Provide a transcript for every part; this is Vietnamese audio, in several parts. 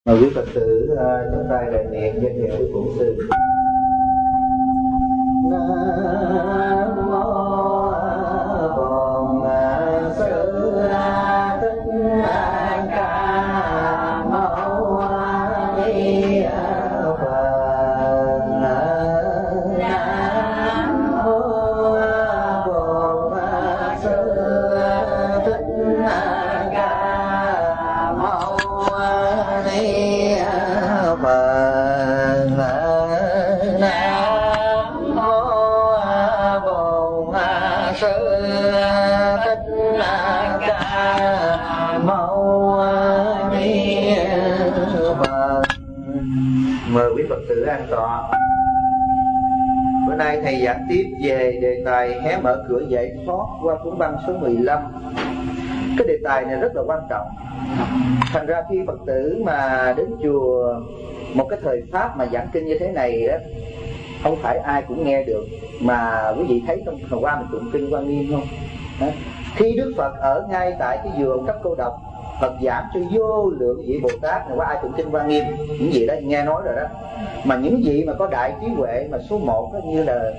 Mời quý Phật tử chúng ta đại niệm danh hiệu của Bổn Sư. Nam mô Bổn Sư Thích Ca Mâu Ni Phật. Nam mô Bổn Sư Thích Ca Mâu Ni Phật. Nam mô Bổn Sư Thích Ca Mâu Ni Phật. Mời quý Phật tử an tọa. Bữa nay thầy giảng tiếp về đề tài hé mở cửa giải thoát qua cuốn băng số 15. Cái đề tài này rất là quan trọng. Thành ra khi Phật tử mà đến chùa một cái thời pháp mà giảng kinh như thế này đó, không phải ai cũng nghe được. Mà quý vị thấy trong hồi qua mình tụng kinh Quan Nghiêm không? Đó. Khi Đức Phật ở ngay tại cái vườn Các Cô Độc, Phật giảng cho vô lượng vị Bồ Tát, này qua ai tụng kinh Quan Nghiêm, những vị đó nghe nói rồi đó. Mà những vị mà có đại trí huệ mà số 1 đó, như là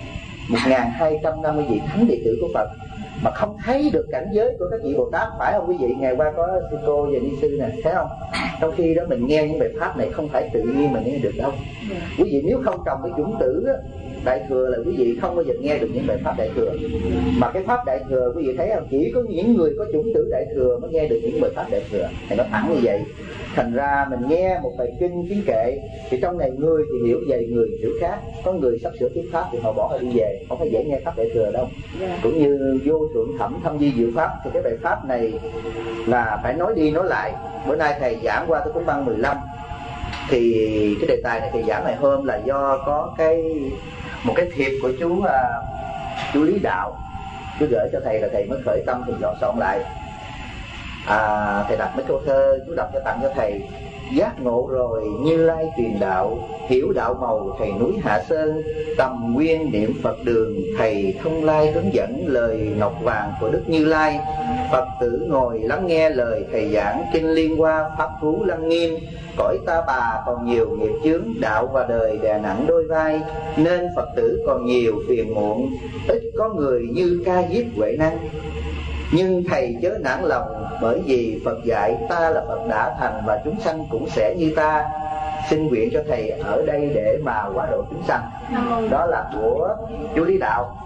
1250 vị thánh đệ tử của Phật, mà không thấy được cảnh giới của các vị Bồ Tát, phải không quý vị? Ngày qua có sư cô và ni sư nè, thấy không? Trong khi đó mình nghe những bài pháp này không phải tự nhiên mình nghe được đâu. Quý vị nếu không trồng cái chủng tử á, đại thừa là quý vị không bao giờ nghe được những bài pháp đại thừa. Mà cái pháp đại thừa quý vị thấy không? Chỉ có những người có chủng tử đại thừa mới nghe được những bài pháp đại thừa. Thầy nói thẳng như vậy. Thành ra mình nghe một bài kinh kiến kệ thì trong này người thì hiểu vậy, người hiểu khác. Có người sắp sửa thuyết pháp thì họ bỏ họ đi về, không phải dễ nghe pháp đại thừa đâu. Cũng như vô thượng thẩm thâm di diệu pháp thì cái bài pháp này là phải nói đi nói lại. Bữa nay thầy giảng qua tới cuốn băng 15 thì cái đề tài này thầy giảng ngày hôm là do có một cái thiệp của chú Lý Đạo, chú gửi cho thầy, là thầy mới khởi tâm thì dọn soạn lại. Thầy đọc mấy câu thơ chú đọc cho tặng cho thầy. Giác ngộ rồi Như Lai truyền đạo, hiểu đạo màu thầy núi Hạ Sơn, tầm nguyên niệm Phật đường, thầy thông lai hướng dẫn lời ngọc vàng của Đức Như Lai. Phật tử ngồi lắng nghe lời thầy giảng kinh liên hoa, pháp thú lăng nghiêm. Cõi ta bà còn nhiều nghiệp chướng, đạo và đời đè nặng đôi vai, nên Phật tử còn nhiều phiền muộn, ít có người như ca diếp huệ năng. Nhưng thầy chớ nản lòng, bởi vì Phật dạy ta là Phật đã thành và chúng sanh cũng sẽ như ta. Xin nguyện cho thầy ở đây để mà hóa độ chúng sanh. Đó là của chú Lý Đạo.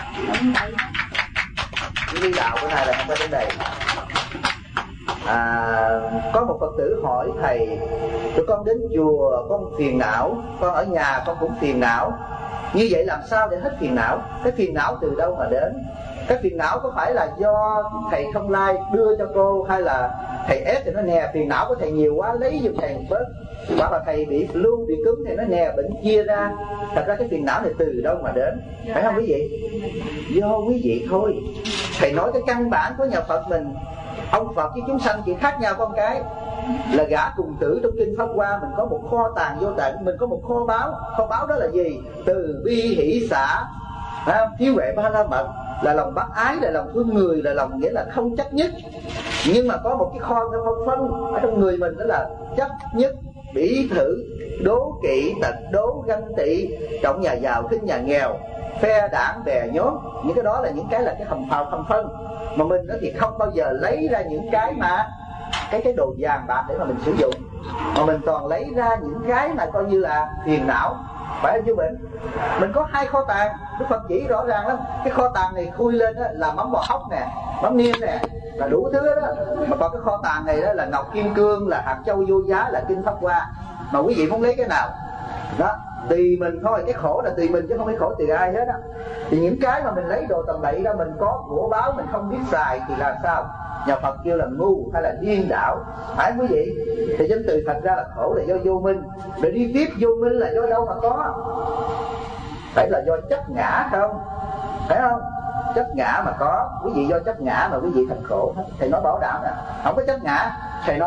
Chú Lý Đạo bữa nay là không có đến đây. Có một Phật tử hỏi thầy: tụi con đến chùa con phiền não, con ở nhà con cũng phiền não, như vậy làm sao để hết phiền não? Cái phiền não từ đâu mà đến? Cái phiền não có phải là do thầy Thông Lai đưa cho cô, hay là thầy ép thì nó nè phiền não của thầy nhiều quá lấy giùm thầy một bớt, hoặc là thầy bị flu bị cứng thì nó nè bệnh chia ra? Thật ra cái phiền não này từ đâu mà đến, phải không quý vị? Do quý vị thôi. Thầy nói cái căn bản của nhà Phật mình, ông Phật với chúng sanh chỉ khác nhau con cái là gã cùng tử. Trong kinh Pháp Hoa mình có một kho tàng vô tận, mình có một kho báu đó là gì? Từ bi hỷ xả, thiếu huệ ba la mật, là lòng bác ái, là lòng thương người, là lòng nghĩa là không chấp nhất. Nhưng mà có một cái kho phân ở trong người mình, đó là chấp nhất, bỉ thử, đố kỵ, tật đố, ganh tị, trọng nhà giàu khinh nhà nghèo, phe đảng bè nhóm. Những cái đó là những cái là cái hầm phào hầm phân. Mà mình đó thì không bao giờ lấy ra những cái mà cái đồ vàng bạc để mà mình sử dụng, mà mình toàn lấy ra những cái mà coi như là phiền não, phải không chú Bình? Mình có 2 kho tàng, Đức Phật chỉ rõ ràng lắm. Cái kho tàng này khui lên đó là mắm bò hóc nè, mắm niêm nè, là đủ thứ đó. Mà còn cái kho tàng này đó là ngọc kim cương, là hạt châu vô giá, là kinh Pháp Hoa. Mà quý vị muốn lấy cái nào đó tùy mình thôi. Cái khổ là tùy mình chứ không phải khổ tùy ai hết á. Thì những cái mà mình lấy đồ tầm bậy đó, mình có của báo mình không biết xài thì làm sao? Nhà Phật kêu là ngu hay là điên đảo, phải quý vị? Thì chính từ thật ra là khổ là do vô minh. Rồi đi tiếp vô minh là do đâu mà có? Phải là do chấp ngã không? Phải không? Chấp ngã mà có. Quý vị do chấp ngã mà quý vị thành khổ hết. Thầy nói bảo đảm nè, không có chấp ngã. Thầy nói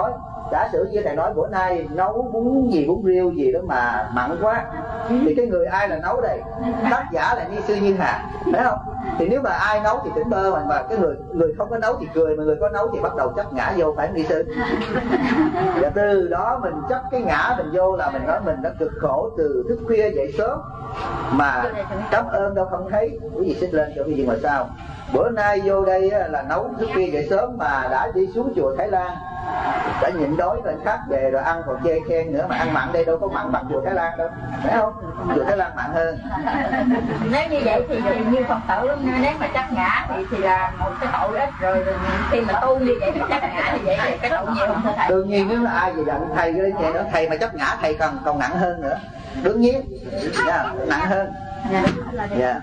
Giả sử như thầy nói bữa nay nấu bún gì, bún riêu gì đó mà mặn quá, thì cái người ai là nấu đây? Tác giả là Ni Sư Như Hà, phải không? Thì nếu mà ai nấu thì tỉnh bơ, mà cái người không có nấu thì cười, mà người có nấu thì bắt đầu chấp ngã vô, phải không Ni Sư? Và từ đó mình chấp cái ngã mình vô là mình nói mình đã cực khổ từ thức khuya dậy sớm mà cảm ơn đâu không thấy. Quý vị xích lên cho quý vị ngồi sau. Bữa nay vô đây là nấu thức khuya dậy sớm mà đã đi xuống chùa Thái Lan, đã nhịn đói rồi khác về rồi ăn còn chê khen nữa, mà ăn mặn đây đâu có mặn bằng chùa Thái Lan đâu, phải không? Chùa Thái Lan mặn hơn. Nếu như vậy thì như Phật tử nếu mà chấp ngã thì là một cái tội ít rồi, khi mà tu như vậy chấp ngã thì vậy cái tội nhiều không thưa thầy? Đương nhiên nếu là ai về giận thầy cái vậy nữa, thầy mà chấp ngã thầy còn nặng hơn nữa, đương nhiên nặng hơn. Dạ.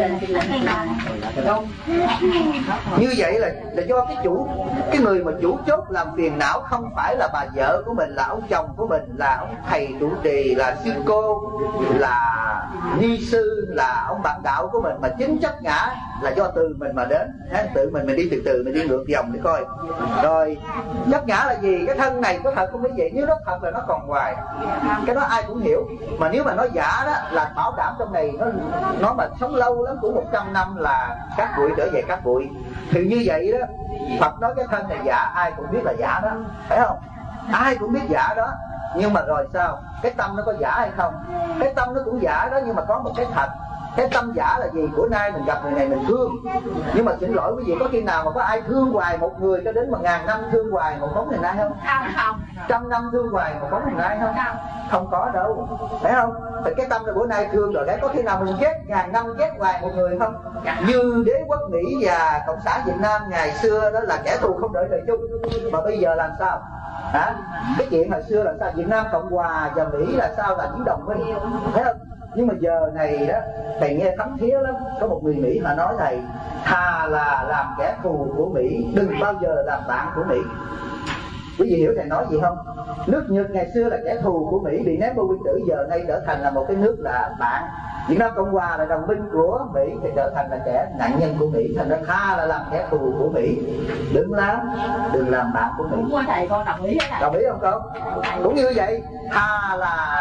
Như vậy là do cái người mà chủ chốt làm phiền não không phải là bà vợ của mình, là ông chồng của mình, là ông thầy trụ trì, là sư cô, là ni sư, là ông bạn đạo của mình, mà chính chấp ngã là do từ mình mà đến. Tự mình đi từ từ, mình đi ngược dòng để coi. Rồi chấp ngã là gì? Cái thân này có thật không quý vị? Nếu nó thật là nó còn hoài, cái đó ai cũng hiểu. Mà nếu mà nó giả đó là bảo đảm trong này nó mà sống lâu lắm cũng 100 năm là cát bụi trở về cát bụi. Thì như vậy đó, Phật nói cái thân này giả, ai cũng biết là giả đó, phải không? Ai cũng biết giả đó. Nhưng mà rồi sao? Cái tâm nó có giả hay không? Cái tâm nó cũng giả đó, nhưng mà có một cái thật. Cái tâm giả là gì? Bữa nay mình gặp người này mình thương, nhưng mà xin lỗi quý vị, có khi nào mà có ai thương hoài một người cho đến mà ngàn năm thương hoài một bóng hình ai không? Không. Trăm năm thương hoài một bóng hình ai không? Không có đâu, phải không? Thì cái tâm là bữa nay thương rồi đấy, có khi nào mình ghét ngàn năm ghét hoài một người không? Như đế quốc Mỹ và Cộng sản Việt Nam ngày xưa đó là kẻ thù không đợi trời chung, mà bây giờ làm sao? Cái chuyện hồi xưa là sao? Việt Nam Cộng Hòa và Mỹ là sao? Là những đồng minh, thấy không? Nhưng mà giờ này đó, thầy nghe thấm thía lắm. Có một người Mỹ mà nói thầy, thà là làm kẻ thù của Mỹ, đừng bao giờ làm bạn của Mỹ. Quý vị hiểu thầy nói gì không? Nước Nhật ngày xưa là kẻ thù của Mỹ, bị ném bom nguyên tử, giờ nay trở thành là một cái nước là bạn. Việt Nam Cộng Hòa là đồng minh của Mỹ thì trở thành là kẻ nạn nhân của Mỹ. Thành ra tha là làm kẻ thù của Mỹ, đừng làm bạn của Mỹ. Đúng thầy, con đồng ý hết. Đồng ý không con? Cũng như vậy, thà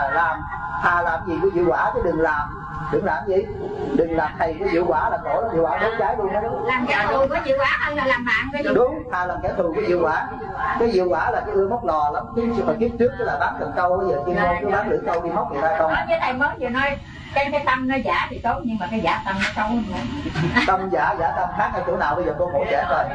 làm gì của Diệu Quả chứ đừng làm gì? Đừng làm thầy của Diệu Quả là khổ lắm, Diệu Quả đốt cháy luôn đó. Làm kẻ thù của Diệu Quả hơn là làm bạn với Diệu Quả. Đúng, thà làm kẻ thù của Diệu Quả. Cái Diệu Quả là cái ưa móc lò lắm, chứ mà kiếp trước cái là bán cần câu, bây giờ chuyên môn cứ bán lưỡi câu đi móc người ta không. Nói với thầy mới vừa nói cái tâm nó giả thì tốt, nhưng mà cái giả tâm nó xấu nữa. Tâm giả tâm khác ở chỗ nào bây giờ cô mổ trẻ rồi?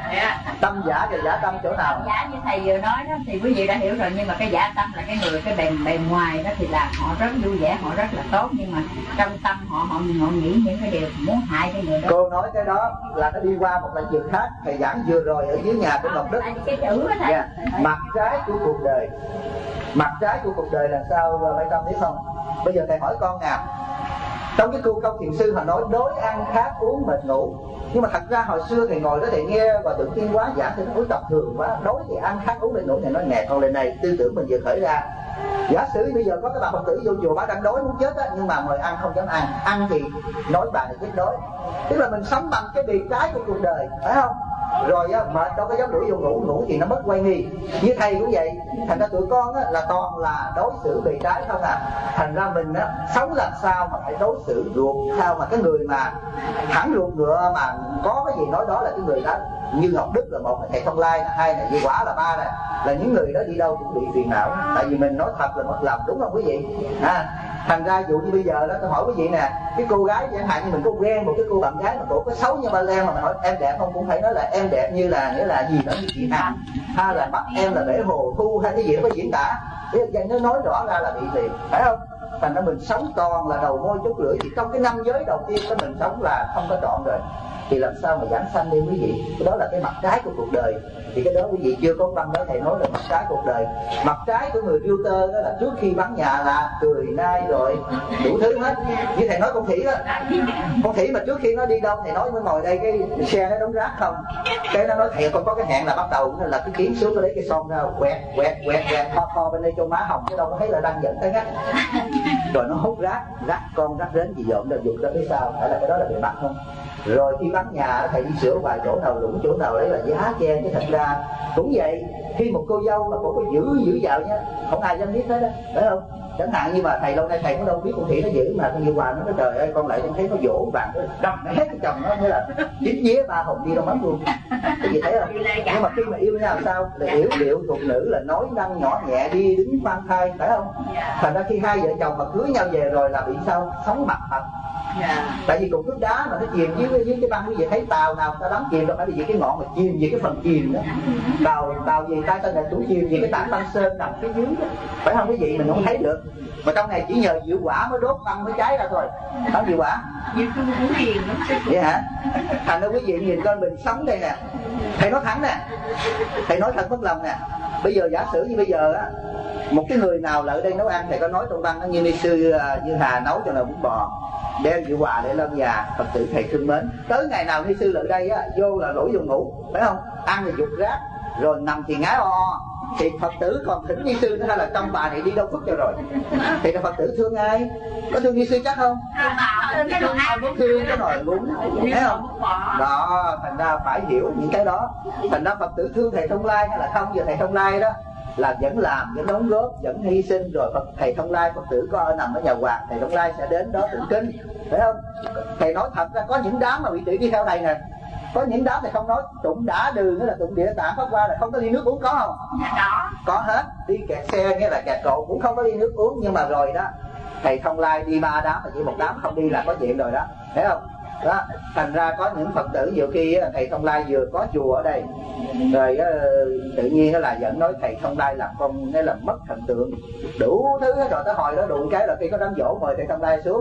Tâm giả và giả tâm chỗ nào? Giả như thầy vừa nói đó thì quý vị đã hiểu rồi, nhưng mà cái giả tâm là cái người, cái bề ngoài đó thì là họ rất vui vẻ, họ rất là tốt, nhưng mà trong tâm họ nghĩ những cái điều muốn hại cái người đó. Cô nói cái đó là nó đi qua một lĩnh vực khác. Thầy giảng vừa rồi ở dưới nhà của Ngọc Đức. Cái chữ đó thầy. Yeah. Mặt trái của cuộc đời. Mặt trái của cuộc đời là sao Mai Tâm biết không? Bây giờ thầy hỏi con nào. Trong cái câu thiền sư họ nói đối ăn khát uống mệt ngủ. Nhưng mà thật ra hồi xưa thầy ngồi đó thầy nghe và Tượng Tiên Hóa giảng thì nó tập thường quá. Đối thì ăn khát uống mệt ngủ, thầy nói nè con lên này, tư tưởng mình vừa khởi ra. Giả sử bây giờ có cái bà Phật tử vô chùa bà đang đói muốn chết á, nhưng mà mời ăn không dám ăn. Ăn thì nói bà là chết đói. Tức là mình sống bằng cái bề trái của cuộc đời, phải không? Rồi á, mệt đâu có dám đuổi vô ngủ thì nó mất quay nghi. Như thầy cũng vậy. Thành ra tụi con á, là toàn là đối xử bề trái không à. Thành ra mình á, sống làm sao mà phải đối xử ruột sao mà cái người mà thẳng ruột ngựa mà có cái gì nói đó là cái người đó. Như Ngọc Đức là một, thầy Thông Lai là hai, này Diệu Quả là ba này, là những người đó đi đâu cũng bị phiền não. Tại vì mình nói thật là mất lòng, đúng không quý vị? Thành ra dụ như bây giờ đó tôi hỏi quý vị nè, cái cô gái chẳng hạn như mình có quen một cái cô bạn gái mà cổ có xấu như ba Lem mà mình hỏi em đẹp không, cũng phải nói là em đẹp như là nghĩa là gì đó như chị Hằng, hay là bắt em là bể hồ thu hay cái gì đó có diễn tả. Nó nói rõ ra là bị liền, phải không? Thành ra mình sống toàn là đầu môi chốt lưỡi, thì trong cái năm giới đầu tiên cái mình sống là không có trọn rồi. Thì làm sao mà giảng sanh đi quý vị? Cái đó là cái mặt trái của cuộc đời. Thì cái đó quý vị chưa có văn đó thầy nói là mặt trái cuộc đời. Mặt trái của người filter đó là trước khi vắng nhà là cười nai rồi đủ thứ hết. Như thầy nói con Thủy đó, con Thủy mà trước khi nó đi đâu thầy nói mới ngồi đây cái xe nó đóng rác không, cái nó nói thầy con có cái hẹn là bắt đầu là cái kiến xuống nó lấy cái son ra quẹt kho bên đây cho má hồng, chứ đâu có thấy là đang giận tới ngắt. Rồi nó hút rác con rác đến gì dọn ra dục ra phía sau, phải là cái đó là bề mặt không? Rồi khi bán nhà thầy đi sửa vài chỗ nào lũng chỗ nào đấy là giá che, chứ thật ra cũng vậy. Khi một cô dâu mà cổ có giữ vào nha, không ai dám biết hết đó, phải không? Chẳng hạn như mà thầy lâu nay thầy cũng đâu biết con khỉ nó giữ, mà con Như Hòa nó nói trời ơi con lại con thấy nó vỗ vàng nó đâm nó hét cái chồng nó, nghĩa là chín vía ba hồn đi đâu mất luôn. Cái gì thấy không? Nhưng mà khi mà yêu nhau làm sao là yểu điệu thuộc nữ, là nói năng nhỏ nhẹ, đi đứng khoan thai, phải không? Thành ra khi hai vợ chồng mà cưới nhau về rồi là bị sao? Sống mặt thật. Tại vì cục nước đá mà nó chìm dưới cái băng, quý vị thấy tàu nào ta đắm chìm đâu phải vì cái ngọn mà chìm vì cái phần chìm đó. Tàu gì ta tên là chủ chìm vì cái tảng băng sơn nằm phía dưới đó, phải không quý vị? Mình không thấy được, mà trong này chỉ nhờ diệu quả mới đốt băng mới cháy ra thôi. Không diệu quả vậy hả? Thành ra quý vị nhìn coi mình sống đây nè, thầy nói thẳng nè, thầy nói thật mất lòng nè. Bây giờ giả sử như bây giờ á, một cái người nào lại ở đây nấu ăn, thầy có nói trong băng như ni sư Như Hà nấu cho là bún bò, đem Diệu Hòa để lên nhà Phật tử thầy thương mến. Tới ngày nào ni sư lại đây á, vô là lủi vô ngủ, phải không? Ăn thì dục rác, rồi nằm thì ngái o, thì Phật tử còn thỉnh ni sư nữa, hay là trong bà này đi đâu phước cho rồi? Thì là Phật tử thương ai? Có thương ni sư chắc không? Thương cái nồi bún, thấy không? Đó, thành ra phải hiểu những cái đó. Thành ra Phật tử thương thầy Thông Lai hay là không, giờ thầy Thông Lai đó là vẫn làm, vẫn đóng góp, vẫn hy sinh. Rồi thầy Thông Lai, Phật tử có nằm ở nhà Hoàng, thầy Thông Lai sẽ đến đó tụng kinh, phải không? Thầy nói thật ra có những đám mà bị tỷ đi theo thầy nè, có những đám thầy không nói tụng đã đường, nghĩa là tụng Địa Tạng Pháp Hoa là không có ly nước uống, có không? Có hết. Đi kẹt xe nghĩa là kẹt cộ cũng không có ly nước uống, nhưng mà rồi đó thầy Thông Lai đi 3 đám mà chỉ một đám không đi là có chuyện rồi đó, thấy không? Đó, thành ra có những Phật tử nhiều khi thầy Thông Lai vừa có chùa ở đây rồi tự nhiên là vẫn nói thầy Thông Lai làm con, hay là mất thần tượng đủ thứ hết. Rồi tới hồi đó đụng cái là khi có đám dỗ mời thầy Thông Lai xuống,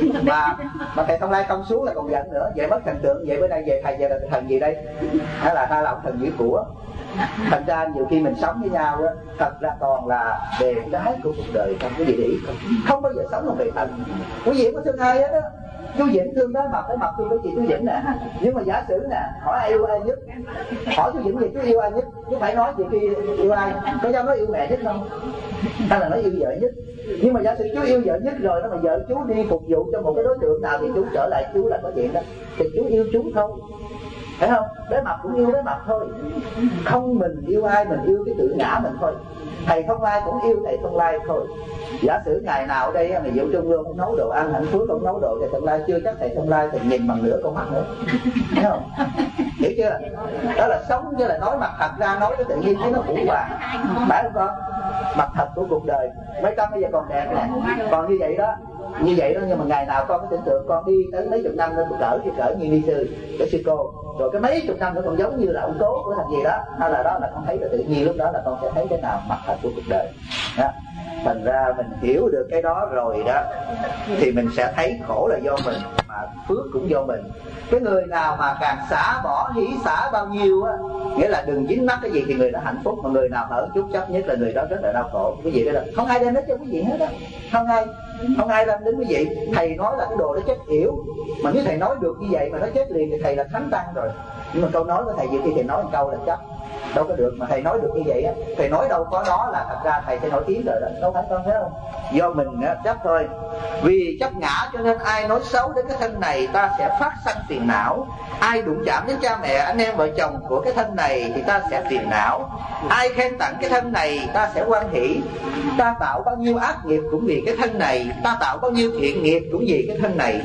mà thầy Thông Lai không xuống là còn giận nữa, vậy mất thần tượng, vậy bữa nay về thầy về là thần gì đây? Hay là ông thần giữ của? Thành ra nhiều khi mình sống với nhau đó, thật ra còn là bề trái của cuộc đời, không có gì để ý, không bao giờ sống bằng bề thần. Quý vị có thương ai hết á, chú Vĩnh thương đó mặt tới mặt tôi với chị chú Vĩnh nè. Nhưng mà giả sử nè, hỏi ai yêu ai nhất, hỏi chú Vĩnh gì chú yêu ai nhất, chú phải nói chuyện khi yêu ai, có dám nói yêu mẹ nhất không? Hay là nói yêu vợ nhất? Nhưng mà giả sử chú yêu vợ nhất rồi đó, mà vợ chú đi phục vụ cho một cái đối tượng nào thì chú trở lại chú là có chuyện đó, thì chú yêu chú không, phải không? Bé mặt cũng yêu bé mặt thôi, không mình yêu ai, mình yêu cái tự ngã mình thôi. Thầy Thông Lai cũng yêu thầy Thông Lai thôi. Giả sử ngày nào ở đây mà Diệu Trung Lương không nấu đồ ăn, Hạnh Phước không nấu đồ cho Thông Lai, chưa chắc thầy Thông Lai thì nhìn bằng nửa con mắt nữa, thấy không? Hiểu chưa? Đó là sống như là nói mặt thật ra, nói cái tự nhiên thấy nó vũ hòa, phải không con? Mặt thật của cuộc đời. Mấy con bây giờ còn đẹp nè, còn như vậy đó, nhưng mà ngày nào con có tưởng tượng con đi tới mấy chục năm lên cỡ như ni sư, cỡ sư cô, rồi cái mấy chục năm nữa còn giống như là ông Cố của thằng gì đó, hay là đó là con thấy là tự nhiên lúc đó là con sẽ thấy cái nào mặt thật của cuộc đời đó. Thành ra mình hiểu được cái đó rồi đó thì mình sẽ thấy khổ là do mình, mà phước cũng do mình. Cái người nào mà càng xả bỏ, hỷ xả bao nhiêu á, nghĩa là đừng dính mắc cái gì thì người đó hạnh phúc. Mà người nào hở chút chấp nhất là người đó rất là đau khổ. Quý vị đó là không ai đem đến cho quý vị hết á, không ai đem đến quý vị. Thầy nói là cái đồ đó chết yểu, mà nếu thầy nói được như vậy mà nó chết liền thì thầy là thánh tăng rồi. Nhưng mà câu nói của thầy nhiều khi thầy nói một câu là chấp, đâu có được. Mà thầy nói được như vậy á, thầy nói đâu có đó là thật ra thầy sẽ nổi tiếng rồi đó, đâu phải con thấy không? Do mình chấp thôi. Vì chấp ngã cho nên ai nói xấu đến cái thân này ta sẽ phát sanh phiền não. Ai đụng chạm đến cha mẹ, anh em vợ chồng của cái thân này thì ta sẽ phiền não. Ai khen tặng cái thân này ta sẽ hoan hỷ. Ta tạo bao nhiêu ác nghiệp cũng vì cái thân này, ta tạo bao nhiêu thiện nghiệp cũng vì cái thân này.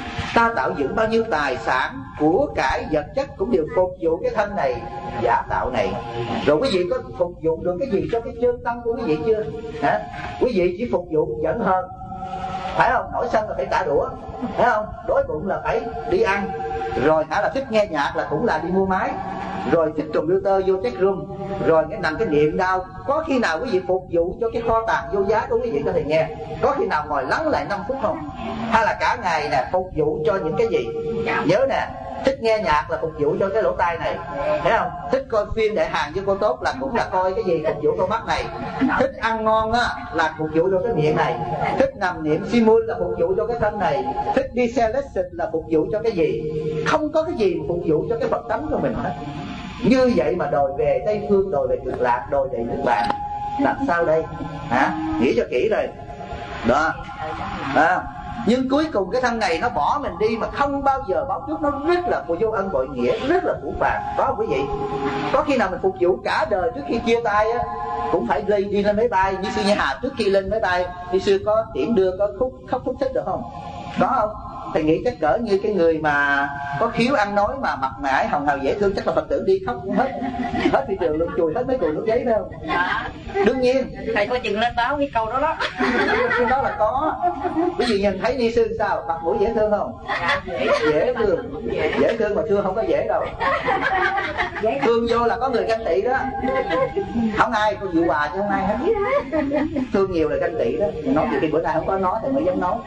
Ta tạo dựng bao nhiêu tài sản, của cải vật chất cũng đều phục vụ cái thân này giả tạo này. Rồi quý vị có phục vụ được cái gì cho cái chân tâm của quý vị chưa? Hả? Quý vị chỉ phục vụ giận hơn, phải không? Nổi sân là phải trả đũa, phải không? Đói bụng là phải đi ăn, rồi hả là thích nghe nhạc là cũng là đi mua máy, rồi thích computer vô check room, rồi cái nằm cái niệm đau. Có khi nào quý vị phục vụ cho cái kho tàng vô giá của quý vị có thể nghe? Có khi nào ngồi lắng lại 5 phút không? Hay là cả ngày nè phục vụ cho những cái gì? Nhớ nè, thích nghe nhạc là phục vụ cho cái lỗ tai này, thấy không? Thích coi phim Đại Hàn với cô Tốt là cũng là coi cái gì? Phục vụ con mắt này. Thích ăn ngon á là phục vụ cho cái miệng này. Thích nằm niệm simul là phục vụ cho cái thân này. Thích đi xe lesson là phục vụ cho cái gì? Không có cái gì phục vụ cho cái Phật tánh của mình hết. Như vậy mà đòi về Tây Phương, đòi về Cực Lạc, đòi về nước bạn, làm sao đây? Hả? Nghĩ cho kỹ rồi đó. Nhưng cuối cùng cái thân này nó bỏ mình đi mà không bao giờ báo trước, nó rất là vô ân bội nghĩa, rất là phũ phàng. Có không quý vị? Có khi nào mình phục vụ cả đời trước khi chia tay á cũng phải đi lên máy bay? Như sư Nha Hà trước khi lên máy bay, như sư có tiễn đưa, có khóc thúc thích được không? Có không? Thầy nghĩ chắc cỡ như cái người mà có khiếu ăn nói mà mặt mày hồng hào dễ thương, chắc là Phật tử đi khóc cũng hết thị trường luôn, chùi hết mấy cuộn nước giấy phải không? Dạ. Đương nhiên Thầy có chừng lên báo cái câu đó đó. cái đó là có. Quý vị nhìn thấy ni sư sao, mặt mũi dễ thương không? Dạ, dễ thương, dễ thương mà thương không có dễ đâu. Thương vô là có người ganh tị đó. Không ai có dự quà chứ không ai hết. Thương nhiều là ganh tị đó. Nói gì khi bữa nay không có nói thì mới dám nói.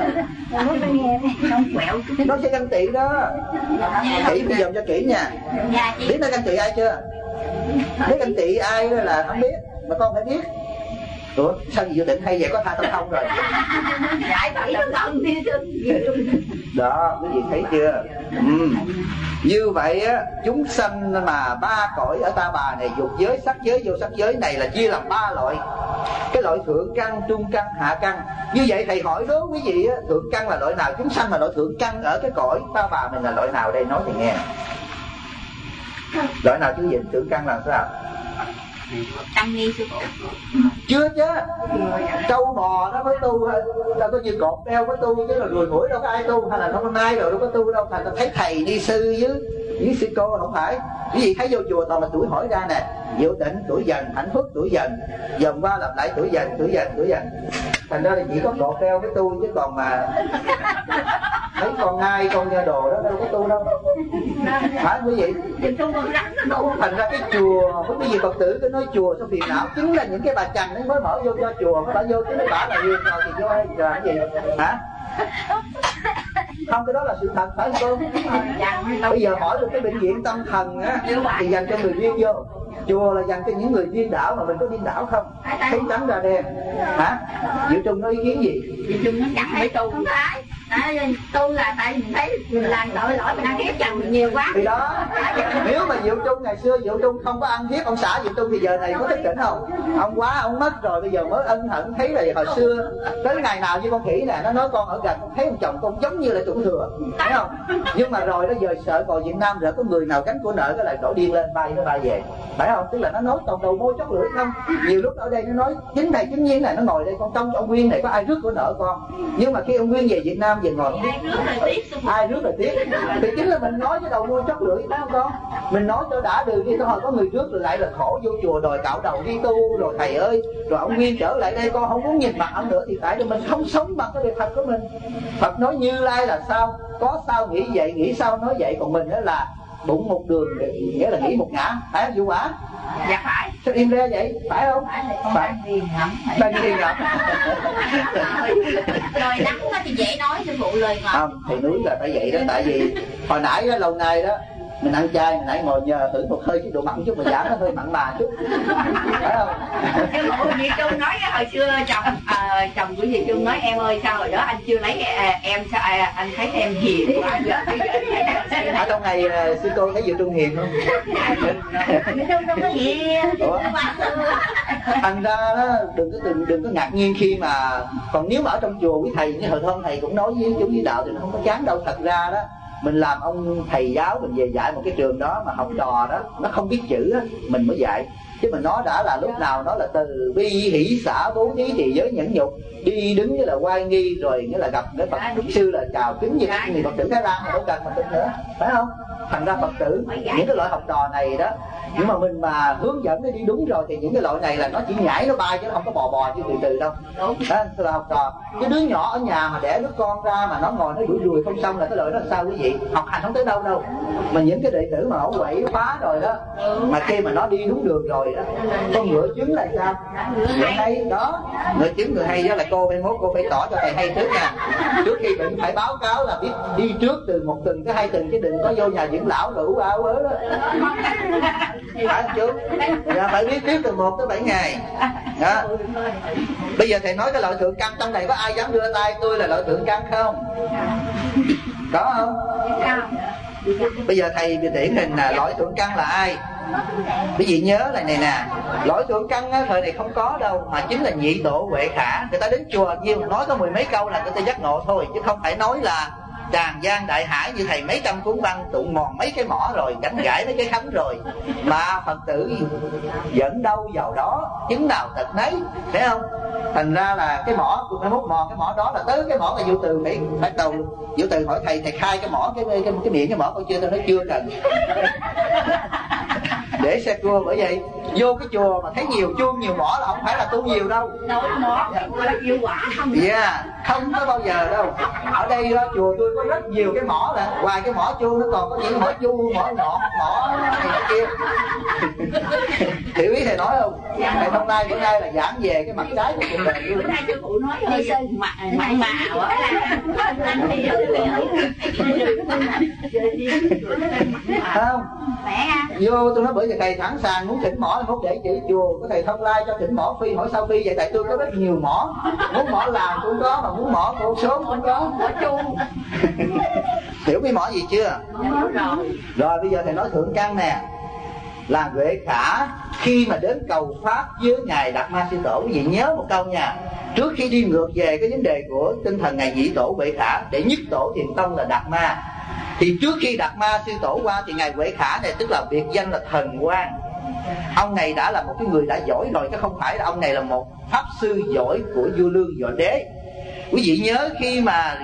Nó sẽ ganh tị đó. Kỹ bây giờ cho kỹ nha. Biết nó ganh tị ai chưa? Biết ganh tị ai là không biết, mà con phải biết. Ủa sao gì dự định hay vậy, có tha thông rồi. Đó quý vị thấy chưa? Như vậy á, chúng sanh mà ba cõi ở Ta Bà này, dục giới, sắc giới, vô sắc giới này là chia làm ba loại. Cái loại thượng căn, trung căn, hạ căn. Như vậy thầy hỏi đố quý vị á, thượng căn là loại nào? Chúng sanh là loại thượng căn ở cái cõi Ta Bà mình là loại nào đây? Nói thì nghe. Loại nào chứ gì? Thượng căn là sao? Tăng ni sư phụ. Chưa chứ. Trâu bò nó mới tu, đâu có như cột đeo có tu chứ, là người mũi đâu có ai tu, hay là nó mai rồi đâu có tu đâu. Thành ta thấy thầy ni sư với sư cô không phải. Cái gì thấy vô chùa toàn là tuổi hỏi ra nè, Diệu Tịnh tuổi Dần, Hạnh Phúc tuổi Dần, dần qua lặp lại tuổi Dần, tuổi Dần, tuổi Dần. Thành ra là chỉ có cột đeo cái tu, chứ còn mà mấy con nai con nha đồ đó đâu có tu đâu, phải quý vị? Thành ra cái chùa có cái gì Phật tử cứ nói chùa sao phiền não, chính là những cái bà chằn ấy mới mở vô cho chùa, bà vô chứ mấy bà là hiền rồi thì vô hay làm cái gì hả? Không, cái đó là sự thật phải không? Bây giờ hỏi được cái bệnh viện tâm thần á thì dành cho người riêng vô, chùa là dành cho những người điên đảo, mà mình có điên đảo không? Thấy trắng ra đen hả? Diệu Trung nói ý kiến gì? Diệu Trung nó chẳng phải tu, không phải tu là tại mình thấy mình làm tội lỗi, mình ăn hiếp chồng mình nhiều quá thì đó. Nếu mà Diệu Trung ngày xưa Diệu Trung không có ăn hiếp ông xã Diệu Trung thì giờ này có thức tỉnh không? Ông quá, ông mất rồi, bây giờ mới ân hận thấy là hồi xưa tới ngày nào như con khỉ nè, nó nói con ở gần thấy ông chồng con giống như là tuổi thừa, thấy không? Nhưng mà rồi nó giờ sợ còn Việt Nam rồi có người nào gánh của nợ cái lại đổ điên lên bay nó bay về, phải không? Tức là nó nói toàn đầu môi chót lưỡi không. Nhiều lúc ở đây nó nói chính này chính nhiên này, nó ngồi đây con trong ông Nguyên này có ai rước của nợ con, nhưng mà khi ông Nguyên về Việt Nam về ngồi ai rước là tiếc, thì chính là mình nói với đầu môi chót lưỡi, phải không con? Mình nói cho đã đường khi có người rước rồi lại là khổ, vô chùa đòi cạo đầu đi tu rồi thầy ơi, rồi ông Nguyên trở lại đây con không muốn nhìn mặt ông nữa, thì tại vì mình không sống bằng cái việc thật của mình. Phật nói Như Lai là sao, có sao nghĩ vậy, nghĩ sao nói vậy, còn mình đó là bụng một đường, nghĩa là nghĩ một ngã, phải không? Vụ quả? Dạ phải. Sao im re vậy, phải không? Phải. Đang nghiền ngẫm. Lời đắng nó thì dễ nói, sư phụ lời ngọt. Không, thầy nói là phải vậy đó, tại vì hồi nãy đó, lâu nay đó mình ăn chay, hồi nãy ngồi nhờ thử một hơi chứ độ mặn chút mà giảm nó hơi mặn bà chút, phải không? Sư phụ Diệu Trung nói hồi xưa chồng của Diệu Trung nói em ơi sao hồi đó anh chưa lấy em, sao anh thấy em hiền quá. Ở trong này sư cô thấy Diệu Trung hiền không? Diệu Trung không có gì. Thành ra đó đừng có ngạc nhiên khi mà, còn nếu mà ở trong chùa quý thầy như hồi hôm thầy cũng nói với chú với đạo thì nó không có chán đâu. Thật ra đó mình làm ông thầy giáo, mình về dạy một cái trường đó mà học trò đó nó không biết chữ á, mình mới dạy. Chứ mình nói đã là lúc nào nó là từ bi hỷ xả bố thí trì giới nhẫn nhục, đi đứng như là oai nghi, rồi nghĩa là gặp cái Phật sư là chào kính như người Phật tử Thái Lan mà đâu cần Phật tử nữa, phải không? Thành ra Phật tử những cái loại học trò này đó, nhưng mà mình mà hướng dẫn nó đi đúng rồi thì những cái loại này là nó chỉ nhảy nó bay chứ nó không có bò chứ từ đâu. Đó là học trò. Cái đứa nhỏ ở nhà mà đẻ đứa con ra mà nó ngồi nó đuổi đuổi không xong là cái loại đó là sao quý vị? Học hành không tới đâu đâu. Mà những cái đệ tử mà ẩu quậy phá rồi đó, mà khi mà nó đi đúng đường rồi đó, con ngựa chứng là sao? Ngựa hay đó, ngựa chứng người hay đó là cô bên mốt cô phải tỏ cho thầy hay trước nha. Trước khi bệnh phải báo cáo là biết đi trước từ 1 tuần tới 2 tuần, chứ đừng có vô nhà dưỡng lão rồi ú áo ớ đó. Phải không chú? Dạ, phải biết trước từ 1 tới 7 ngày đó. Bây giờ thầy nói cái loại thượng căn trong này có ai dám đưa tay tôi là loại thượng căn không? Có không? Bây giờ thầy điển hình là loại thượng căn là ai? Quý vị nhớ là này nè, lỗi thượng căn á, thời này không có đâu, mà chính là nhị tổ Huệ Khả. Người ta đến chùa nhiều nói có 10 mấy câu là người ta giác ngộ thôi, chứ không phải nói là tràn gian đại hải như thầy mấy trăm cuốn văn tụng mòn mấy cái mỏ rồi, gánh gãi mấy cái khánh rồi. Mà Phật tử dẫn đâu vào đó, chứng nào tật nấy, phải không? Thành ra là cái mỏ, mai mốt mòn cái mỏ đó là tới cái mỏ là Vũ Từ phải đầu Vũ Từ hỏi thầy khai cái mỏ cái miệng cái mỏ con chưa, tôi nói chưa cần. Để xe cua. Bởi vậy vô cái chùa mà thấy nhiều chuông nhiều mỏ là không phải là tu nhiều đâu, nổi mỏ là hiệu quả không? Dạ, không có bao giờ đâu. Ở đây đó, chùa tôi có rất nhiều cái mỏ, là ngoài cái mỏ chuông nó còn có những mỏ chuông, mỏ ngọt, mỏ này cái kia. Hiểu ý thầy nói không? Thầy hôm nay bữa nay là giảng về cái mặt trái của cuộc đời. Bữa nay sư phụ nói hơi mặn mà quá. Không? Vô tôi nói bữa giờ thầy sẵn sàng muốn thỉnh mỏ muốn để chữ chùa có thầy Thông Lai cho thỉnh mỏ phi. Hỏi sao phi vậy? Tại tôi có rất nhiều mỏ, muốn mỏ làm cũng có, mà muốn mỏ cô số cũng có, mỏ chuông. Hiểu cái mỏ gì chưa? Rồi bây giờ thầy nói thượng căn nè, là Huệ Khả khi mà đến cầu pháp với ngài Đạt Ma Sư Tổ. Quý vị nhớ một câu nha, trước khi đi ngược về cái vấn đề của tinh thần ngài nhị tổ Huệ Khả, để nhất tổ Thiền Tông là Đạt Ma, thì trước khi Đạt Ma Sư Tổ qua thì ngài Huệ Khả này tức là biệt danh là Thần Quang. Ông này đã là một cái người đã giỏi rồi, chứ không phải là ông này là một pháp sư giỏi của vua Lương Võ Đế. Quý vị nhớ khi mà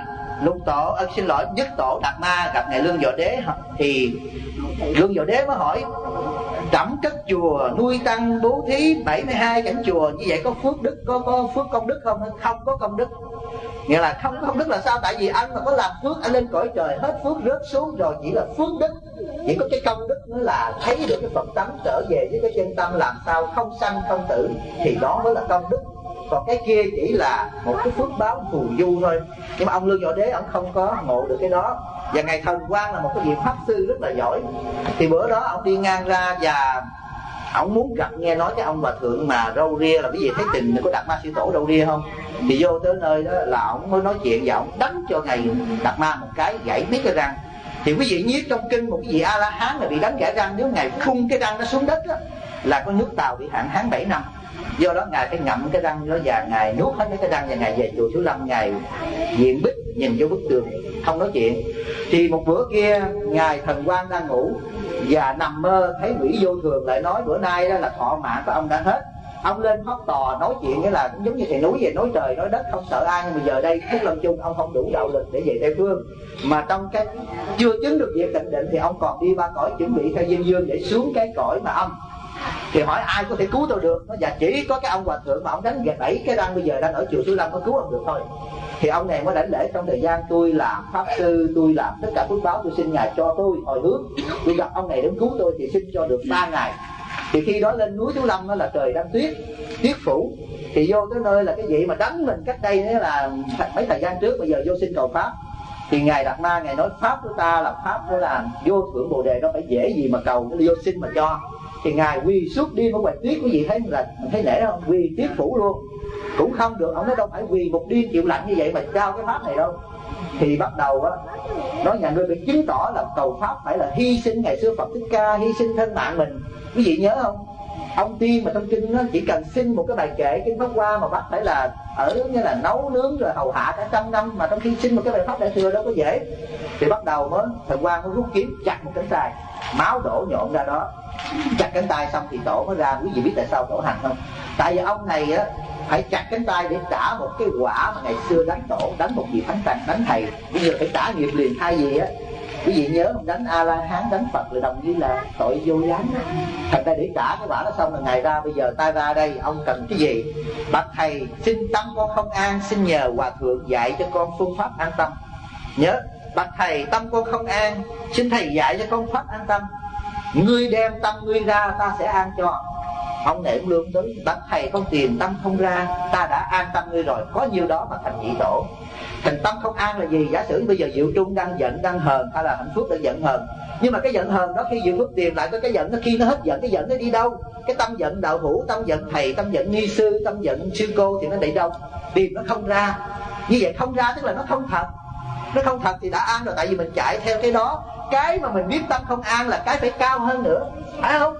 nhất tổ Đạt Ma gặp ngài Lương Võ Đế, thì Lương Võ Đế mới hỏi: trẫm cất chùa nuôi tăng bố thí 72 cảnh chùa, như vậy có phước đức, có phước công đức không? Không có công đức. Nghĩa là không có công đức là sao? Tại vì anh mà có làm phước, anh lên cõi trời hết phước rớt xuống rồi, chỉ là phước đức. Chỉ có cái công đức nữa là thấy được cái Phật tánh trở về với cái chân tâm, làm sao không sanh không tử, thì đó mới là công đức. Còn cái kia chỉ là một cái phước báo phù du thôi. Nhưng mà ông Lương Võ Đế ông không có ngộ được cái đó. Và ngài Thần Quang là một cái vị pháp sư rất là giỏi. Thì bữa đó ông đi ngang ra và ông muốn gặp, nghe nói cái ông hòa thượng mà râu ria, là quý vị thấy tình của Đạt Ma Sư Tổ râu ria không? Thì vô tới nơi đó là ông mới nói chuyện, và ông đánh cho ngài Đạt Ma một cái gãy mấy cái răng. Thì quý vị biết trong kinh một cái vị A La Hán là bị đánh gãy răng, nếu ngài phun cái răng nó xuống đất đó, là có nước Tàu bị hạn hán 7 năm. Do đó ngài phải ngậm cái răng đó và ngài nuốt hết cái răng, và ngài về chùa Thiếu Lâm, ngài diện bích nhìn vô bức tường không nói chuyện. Thì một bữa kia ngài Thần Quang đang ngủ và nằm mơ thấy quỷ vô thường lại nói bữa nay đó là thọ mạng của ông đã hết. Ông lên hót tò nói chuyện, nghĩa là giống như thầy núi về nói trời nói đất, không sợ ai. Nhưng mà giờ đây Phúc Lâm Chung ông không đủ đạo lực để về Tây Phương, mà trong cái chưa chứng được việc tịnh định thì ông còn đi ba cõi chuẩn bị theo Diêm Dương để xuống cái cõi mà âm. Thì hỏi ai có thể cứu tôi được? Nó dạ chỉ có cái ông hòa thượng mà ông đánh gạt 7 cái răng bây giờ đang ở chùa Thiếu Lâm có cứu ông được thôi. Thì ông này mới đảnh lễ: trong thời gian tôi làm pháp sư, tôi làm tất cả phước báo, tôi xin ngài cho tôi hồi hướng, tôi gặp ông này đến cứu tôi thì xin cho được 3 ngày. Thì khi đó lên núi Thiếu Lâm đó là trời đang tuyết phủ. Thì vô tới nơi là cái vị mà đánh mình cách đây nữa là mấy thời gian trước, bây giờ vô xin cầu pháp. Thì ngài Đạt Ma ngài nói pháp của ta là pháp của là vô thượng bồ đề, nó phải dễ gì mà cầu, nó vô xin mà cho. Thì ngài quỳ suốt đi ở ngoài tuyết, quý vị thấy là mình thấy lễ không? Quỳ tuyết phủ luôn cũng không được. Ông nói đâu phải quỳ một điên chịu lạnh như vậy mà trao cái pháp này đâu. Thì bắt đầu á nói nhà ngươi phải chứng tỏ là cầu pháp phải là hy sinh. Ngày xưa Phật Thích Ca hy sinh thân mạng mình, quý vị nhớ không? Ông tiên mà trong kinh nó chỉ cần xin một cái bài kệ kinh Pháp Hoa mà bắt phải là ở như là nấu nướng rồi hầu hạ cả 100 năm, mà trong khi xin một cái bài pháp đại thừa đâu có dễ. Thì bắt đầu mới Thần Quang mới rút kiếm chặt một cánh tay, máu đổ nhộn ra đó. Chặt cánh tay xong thì tổ mới ra. Quý vị biết tại sao tổ hành không? Tại vì ông này á phải chặt cánh tay để trả một cái quả mà ngày xưa đánh tổ, đánh một vị thánh tăng, đánh thầy, bây giờ phải trả nghiệp liền. Thay vì á quý vị nhớ không, đánh A La Hán đánh Phật là đồng như là tội vô gián. Thành ra để trả cái quả đó xong là ngày ra, bây giờ ta ra đây ông cần cái gì? Bạch thầy xin tâm con không an, xin nhờ hòa thượng dạy cho con phương pháp an tâm. Nhớ, bạch thầy tâm con không an, xin thầy dạy cho con pháp an tâm. Ngươi đem tâm ngươi ra ta sẽ an cho. Ông này cũng lương tới: bạch thầy con tiền tâm không ra, ta đã an tâm ngươi rồi. Có nhiêu đó mà thành nhị tổ. Thành tâm không an là gì? Giả sử bây giờ Diệu Trung đang giận đang hờn, hay là Hạnh Phúc đang giận hờn, nhưng mà cái giận hờn đó khi Diệu Phúc tìm lại cái giận nó, khi nó hết giận, cái giận nó đi đâu? Cái tâm giận đạo hữu, tâm giận thầy, tâm giận ni sư, tâm giận sư cô thì nó đi đâu? Tìm nó không ra. Như vậy không ra tức là nó không thật. Nó không thật thì đã an rồi, tại vì mình chạy theo cái đó. Cái mà mình biết tâm không an là cái phải cao hơn nữa, phải không?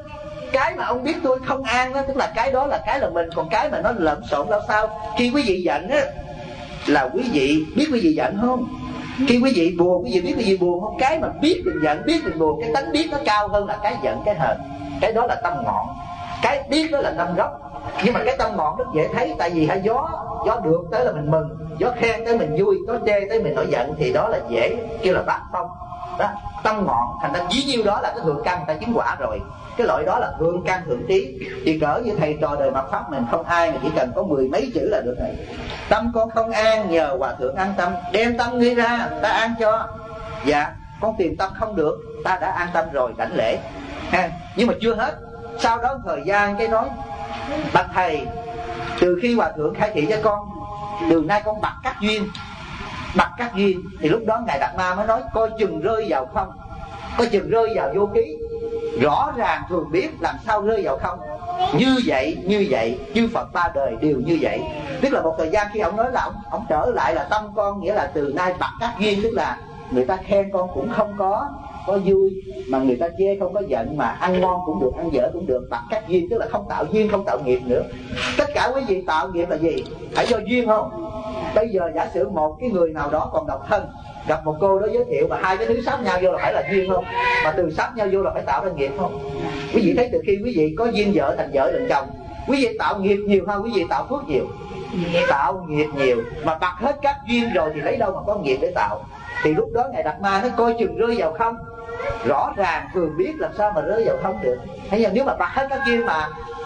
cái mà ông biết tôi không an đó, tức là cái đó là cái là mình, còn cái mà nó lộn xộn là sao? Khi quý vị giận á là quý vị biết quý vị giận không? Khi quý vị buồn, quý vị biết quý vị buồn không? Cái mà biết mình giận, biết mình buồn, cái tánh biết nó cao hơn là cái giận, cái hờn. Cái đó là tâm ngọn, cái biết đó là tâm gốc. Nhưng mà cái tâm ngọn rất dễ thấy, tại vì gió được tới là mình mừng, gió khen tới mình vui, gió chê tới mình nổi giận, thì đó là dễ kêu là bát phong đó. Tâm ngọn, thành ra dĩ nhiêu đó là cái thượng căn ta chứng quả rồi. Cái loại đó là thượng căn thượng trí. Thì cỡ như thầy trò đời Mạt Pháp mình không ai mà chỉ cần có 10 mấy chữ là được rồi. Tâm con không an nhờ hòa thượng an tâm. Đem tâm ngươi ra ta an cho. Dạ con tìm tâm không được, ta đã an tâm rồi, đảnh lễ ha. Nhưng mà chưa hết. Sau đó thời gian cái nói: bạch thầy, từ khi hòa thượng khai thị cho con, từ nay con bặt các duyên. Bặt các duyên thì lúc đó ngài Đạt Ma mới nói: coi chừng rơi vào không, coi chừng rơi vào vô ký. Rõ ràng thường biết làm sao rơi vào không. Như vậy chư Phật ba đời đều như vậy. Tức là một thời gian khi ông nói là ông trở lại là tâm con, nghĩa là từ nay bặt các duyên, tức là người ta khen con cũng không có vui, mà người ta chê không có giận, mà ăn ngon cũng được, ăn dở cũng được. Bặt các duyên tức là không tạo duyên, không tạo nghiệp nữa. Tất cả quý vị tạo nghiệp là gì? Phải do duyên không? Bây giờ giả sử một cái người nào đó còn độc thân, gặp một cô đó giới thiệu, mà hai cái thứ sắp nhau vô là phải là duyên không? Mà từ sắp nhau vô là phải tạo ra nghiệp không? Quý vị thấy từ khi quý vị có duyên vợ thành vợ thành chồng, quý vị tạo nghiệp nhiều hơn quý vị tạo phước nhiều? Tạo nghiệp nhiều. Mà bặt hết các duyên rồi thì lấy đâu mà có nghiệp để tạo? Thì lúc đó ngài Đạt Ma nói coi chừng rơi vào không. Rõ ràng thường biết làm sao mà rơi vào không được. Thấy không? Nếu mà bặt hết các duyên mà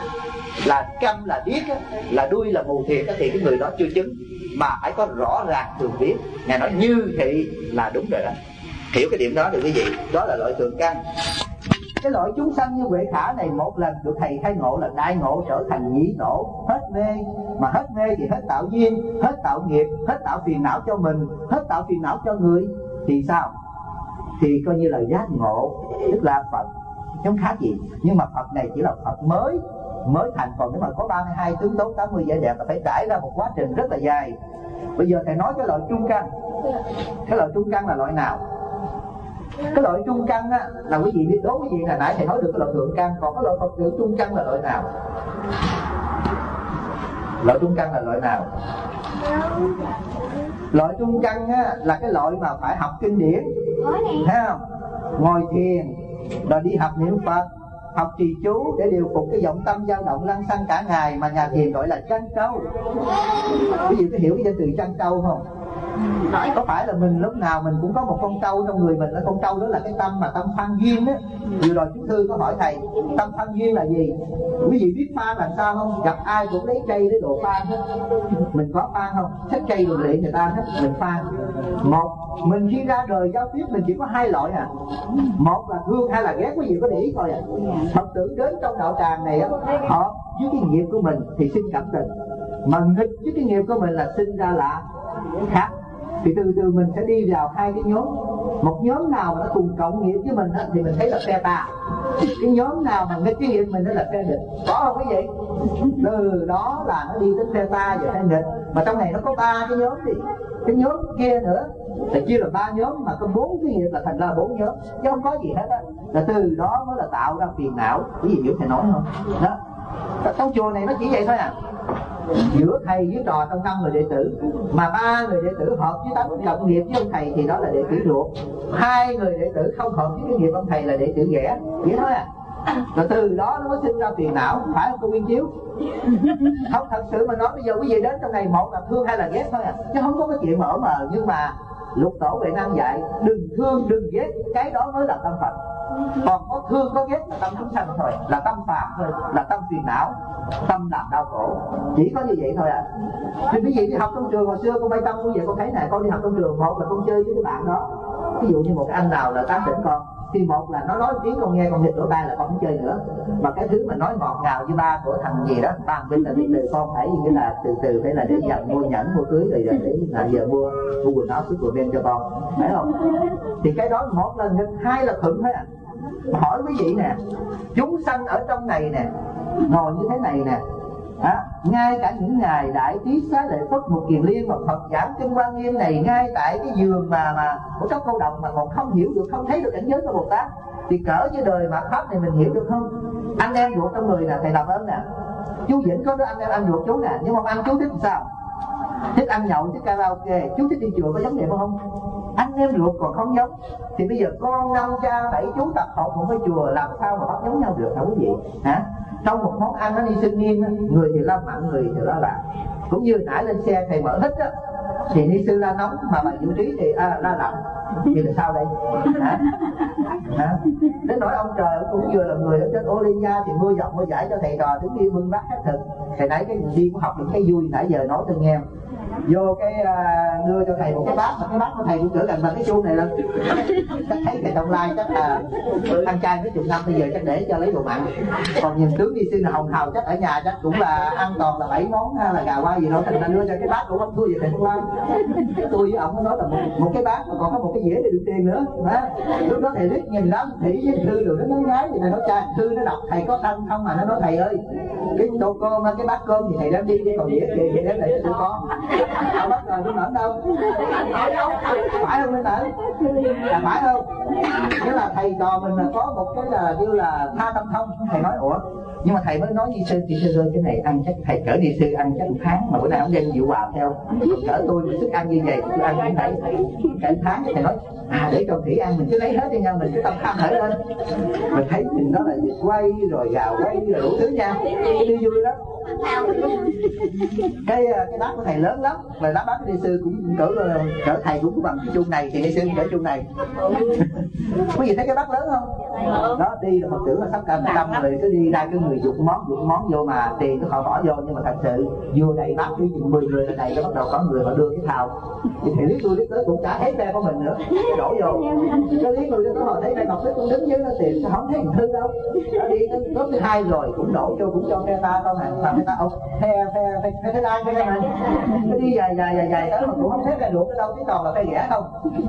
là câm là điếc á, là đuôi là mù thiệt á, thì cái người đó chưa chứng. Mà phải có rõ ràng thường biết. Ngài nói như thị là đúng rồi đó. Hiểu cái điểm đó được quý vị. Đó là loại thượng căn. Cái loại chúng sanh như Huệ Khả này, một lần được thầy khai ngộ là đại ngộ, trở thành nhị tổ. Hết mê, mà hết mê thì hết tạo duyên, hết tạo nghiệp, hết tạo phiền não cho mình, hết tạo phiền não cho người. Thì sao? Thì coi như là giác ngộ, tức là Phật, không khác gì. Nhưng mà Phật này chỉ là Phật mới thành. Còn nếu mà có 32 tướng tốt 80 vẻ đẹp là phải trải ra một quá trình rất là dài. Bây giờ thầy nói cái loại trung căn. Cái loại trung căn là loại nào? Cái loại trung căn á, là quý vị biết, đố quý vị là nãy thầy nói được cái loại thượng căn. Còn cái loại Phật tử trung căn là loại nào? Loại trung căn là loại nào? Loại trung căn á, là cái loại mà phải học kinh điển, thấy không? Ngồi thiền, rồi đi học niệm Phật, học trì chú để điều phục cái vọng tâm dao động lăng xăng cả ngày, mà nhà thiền gọi là trăn trâu. Quý vị có hiểu cái từ trăn trâu không? Có phải là mình lúc nào mình cũng có một con trâu trong người mình? Là con trâu đó là cái tâm mà tâm phan duyên đó. Vừa rồi chú Thư có hỏi thầy tâm phan duyên là gì. Quý vị biết phan làm sao không? Gặp ai cũng lấy cây để đồ phan hết. Mình có phan không? Xách cây đồ lệ người ta hết, mình phan. Một, mình khi ra đời giao tiếp mình chỉ có hai loại à. Một là thương, hai là ghét. Quý vị có để ý thôi à. Phật tử đến trong đạo tràng này họ với cái nghiệp của mình thì sinh cảm tình, mà nghịch với cái nghiệp của mình là sinh ra lạ khác. Thì từ từ mình sẽ đi vào hai cái nhóm. Một nhóm nào mà nó cùng cộng nghiệp với mình thì mình thấy là phe ta. Cái nhóm nào mà nghịch với nghiệp mình đó là phe địch. Có không quý vị? Từ đó là nó đi đến phe ta và phe nghịch. Mà trong này nó có 3 cái nhóm gì. Cái nhóm kia nữa là chia là 3 nhóm, mà có 4 cái nghiệp là thành ra 4 nhóm, chứ không có gì hết á. Là từ đó mới là tạo ra phiền não. Cái gì hiểu thầy nói không? Đó. Trong chùa này nó chỉ vậy thôi à. Giữa thầy với trò trong 5 người đệ tử, mà 3 người đệ tử hợp với tác động nghiệp với ông thầy thì đó là đệ tử ruột. 2 người đệ tử không hợp với cái nghiệp ông thầy là đệ tử ghẻ. Vậy thôi à. Rồi từ đó nó mới sinh ra phiền não. Phải không cô Nguyên Chiếu? Không, thật sự mà nói bây giờ quý vị đến trong này, một là thương hai là ghét thôi à. Chứ không có cái chuyện mở mờ. Nhưng mà Lục Tổ Huệ Năng dạy đừng thương đừng ghét, cái đó mới là tâm Phật. Còn có thương có ghét là tâm chúng sanh thôi, là tâm phàm thôi, là tâm phiền não, tâm làm đau khổ. Chỉ có như vậy thôi à. Thì quý vị đi học trong trường hồi xưa con Bay Tâm như vậy, con thấy này, con đi học trong trường, một là con chơi với cái bạn đó. Ví dụ như một cái anh nào là tán tỉnh con, thì một là nó nói tiếng con nghe, con nghịch lỗ tai là con không chơi nữa. Mà cái thứ mà nói ngọt ngào như ba của thằng gì đó, ba bên là từ từ con phải như là từ từ phải là để dần mua nhẫn mua cưới rồi để là giờ mua quần áo sức quần đen cho con, phải không? Thì cái đó một là nghịch, hai là thuận thôi à. Hỏi quý vị nè, chúng sanh ở trong này nè, ngồi như thế này nè, ngay cả những ngày Đại Trí Xá Lợi Phất một Kiền Liên mà Phật giảng kinh Quan Nghiêm này, ngay tại cái giường mà của các cô đồng mà còn không hiểu được, không thấy được cảnh giới của Bồ Tát, Thì cỡ với đời mà Pháp thì mình hiểu được không? Anh em ruột trong người nè, thầy làm ơn nè. Chú Vĩnh có đứa anh em ăn ruột chú nè, nhưng mà ăn chú thích sao? Thích ăn nhậu, thích karaoke. Chú thích đi chùa có giống vậy không? Anh em ruột còn không giống. Thì bây giờ con ông cha bảy chú tập học một cái chùa, làm sao mà bắt giống nhau được hả quý vị? Hả? Trong một món ăn nó đi sinh nghiêm, người thì la mặn, người thì la lạ. Cũng như nãy lên xe thầy mở hít á, thì ni sư la nóng, mà bà chủ trí thì la lạnh. Thì là sao đây? Hả? Đến nỗi ông trời cũng vừa là người ở trên Olympia thì mưa dọc mưa giải cho thầy trò đứng đi bưng bát hết thực. Thầy nãy cái đi cũng học được cái vui nãy giờ nói tôi nghe. Vô cái đưa cho thầy một cái bát, mà cái bát của thầy cũng cỡ gần bằng cái chuông này lên. Chắc thấy thầy Đông Lai chắc là ăn chay mấy chục năm bây giờ chắc để cho lấy đồ mặn. Còn nhìn tướng đi sư là hồng hào chắc ở nhà chắc cũng là ăn toàn là 7 món hay là gà quay gì đó, thành ra đưa cho cái bát cũng không thua gì thầy Đông Lai. Tôi với ông nói là một cái bát mà còn có một cái dĩa để được tiền nữa. Đó. Lúc đó thầy liếc nhìn lắm, Thủy với Thư rồi nó nói ngái thì thầy nói cha, Thư nó đọc thầy có thân không mà nó nói thầy ơi, cái tô cơm cái bát cơm thì thầy đem đi, còn dĩa thì vậy đem lại cho tụi con. Đâu bắt rồi tôi nở đâu, phải không Minh Nở? Là phải không? Nghĩa là thầy trò mình là có một cái là như là tha tâm thông. Thầy nói ủa, nhưng mà thầy mới nói ni sư thì sư ơi cái này ăn chắc thầy cỡ ni sư ăn chắc 1 tháng mà bữa nay ông đem Diệu Hòa theo, cỡ tôi sức ăn như vậy tôi ăn cũng phải cả 1 tháng. Thầy nói để cho Thủy ăn mình cứ lấy hết cho nhau, mình cứ tâm tham khởi lên. Mình thấy mình đó là vịt quay rồi gà quay rồi đủ thứ nha, đi vui lắm. Cái bát của thầy lớn lắm, và đá bát ni sư cũng cỡ thầy cũng bằng cái chuông này, thì ni sư cũng cỡ chuông này. Quý vị thấy cái bát lớn không? Đó đi là Phật tử là sắp cả 100 người cứ đi ra cái người dục món vô mà tiền nó họ bỏ vô, nhưng mà thật sự vô đầy bát cái 10 người ở đây nó bắt đầu có người họ đưa cái thào. Thì thầy liếc tôi liếc tới cũng chả thấy xe của mình nữa, đổ vô. Cái liếc tôi liếc tới họ thấy đây Ngọc Tuyết cũng đứng dưới nó tiền, sao không thấy hình Thư đâu. Nó đi tới lớp thứ 2 rồi cũng đổ vô, cũng cho phe ta không hả? Mà phe ta ông phe Thái Lan phe này, nó đi dài tới mà cũng không thấy ra được cái đâu, chứ toàn là phe ghẻ không.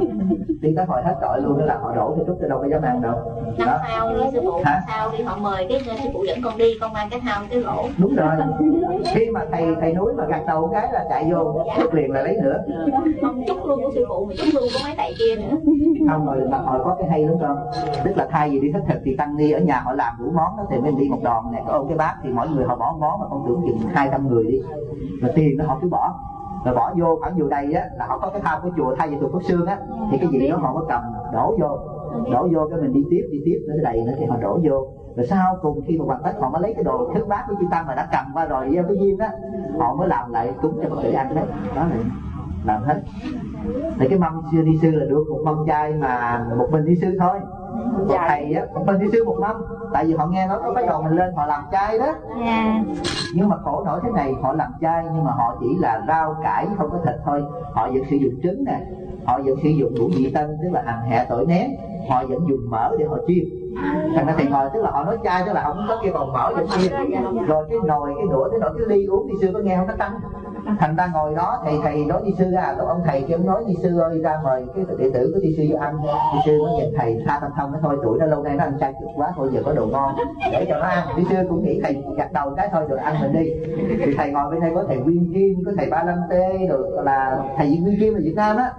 Đi tới hồi hết trọi luôn, đó là họ đổ thì chút tôi đâu có dám ăn đâu. Năm sau đi sư phụ, sau đi họ mời cái sư phụ dẫn con đi, con mang cái thau cái lỗ. Đúng rồi. Khi mà thầy núi mà gặt đầu cái là chạy vô chút liền là lấy nữa. Không chút luôn của sư phụ mà chút luôn của mấy thầy kia nữa. Không rồi mà hồi có cái hay lắm con. Tức là thay vì đi thất thực thì tăng ni ở nhà họ làm đủ món đó thì mình đi một đòn này có ôm cái bát thì mỗi người họ bỏ một món, mà con tưởng chừng 200 người đi. Mà tiền đó họ cứ bỏ. Rồi bỏ vô khoảng vô đây á là họ có cái thau của chùa thay vì chùa Phước Sương á, thì cái gì đó họ có cầm đổ vô cái mình đi tiếp nó đầy nữa thì họ đổ vô. Rồi sau cùng khi mà hoàn tất họ mới lấy cái đồ thức bát của chư tăng mà đã cầm qua rồi gieo cái duyên á, họ mới làm lại cúng cho Phật tử ăn đấy. Đó là làm hết. Thì cái mâm ni sư là được một mâm chay mà một mình ni sư thôi. Một thầy á, một mình ni sư một mâm. Tại vì họ nghe nói có cái đồ mình lên họ làm chay đó. Nhưng mà khổ nổi thế này, họ làm chay nhưng mà họ chỉ là rau cải không có thịt thôi. Họ vẫn sử dụng trứng nè, họ vẫn sử dụng ngũ vị tân tức là hành hẹ tỏi nén, họ vẫn dùng mỡ để họ chiên. Thành ra thầy ngồi tức là họ nói chay tức là không có kêu còn mỡ vẫn chiên. Rồi cái nồi cái đũa cái ly uống ni sư có nghe không có tăng. Thành ra ngồi đó thầy nói ni sư ra, lúc ông thầy kêu nói ni sư ơi ra mời cái đệ tử của ni sư vô ăn. Ni sư nói nhìn thầy tha tâm thông nó thôi, tuổi nó lâu nay nó ăn chay cực quá thôi, giờ có đồ ngon để cho nó ăn. Ni sư cũng nghĩ thầy gật đầu cái thôi rồi ăn mình đi. Thì thầy ngồi bên đây có thầy Nguyên Kim, có thầy Ba Lâm Tê, rồi là thầy Nguyên Kim ở Việt Nam á.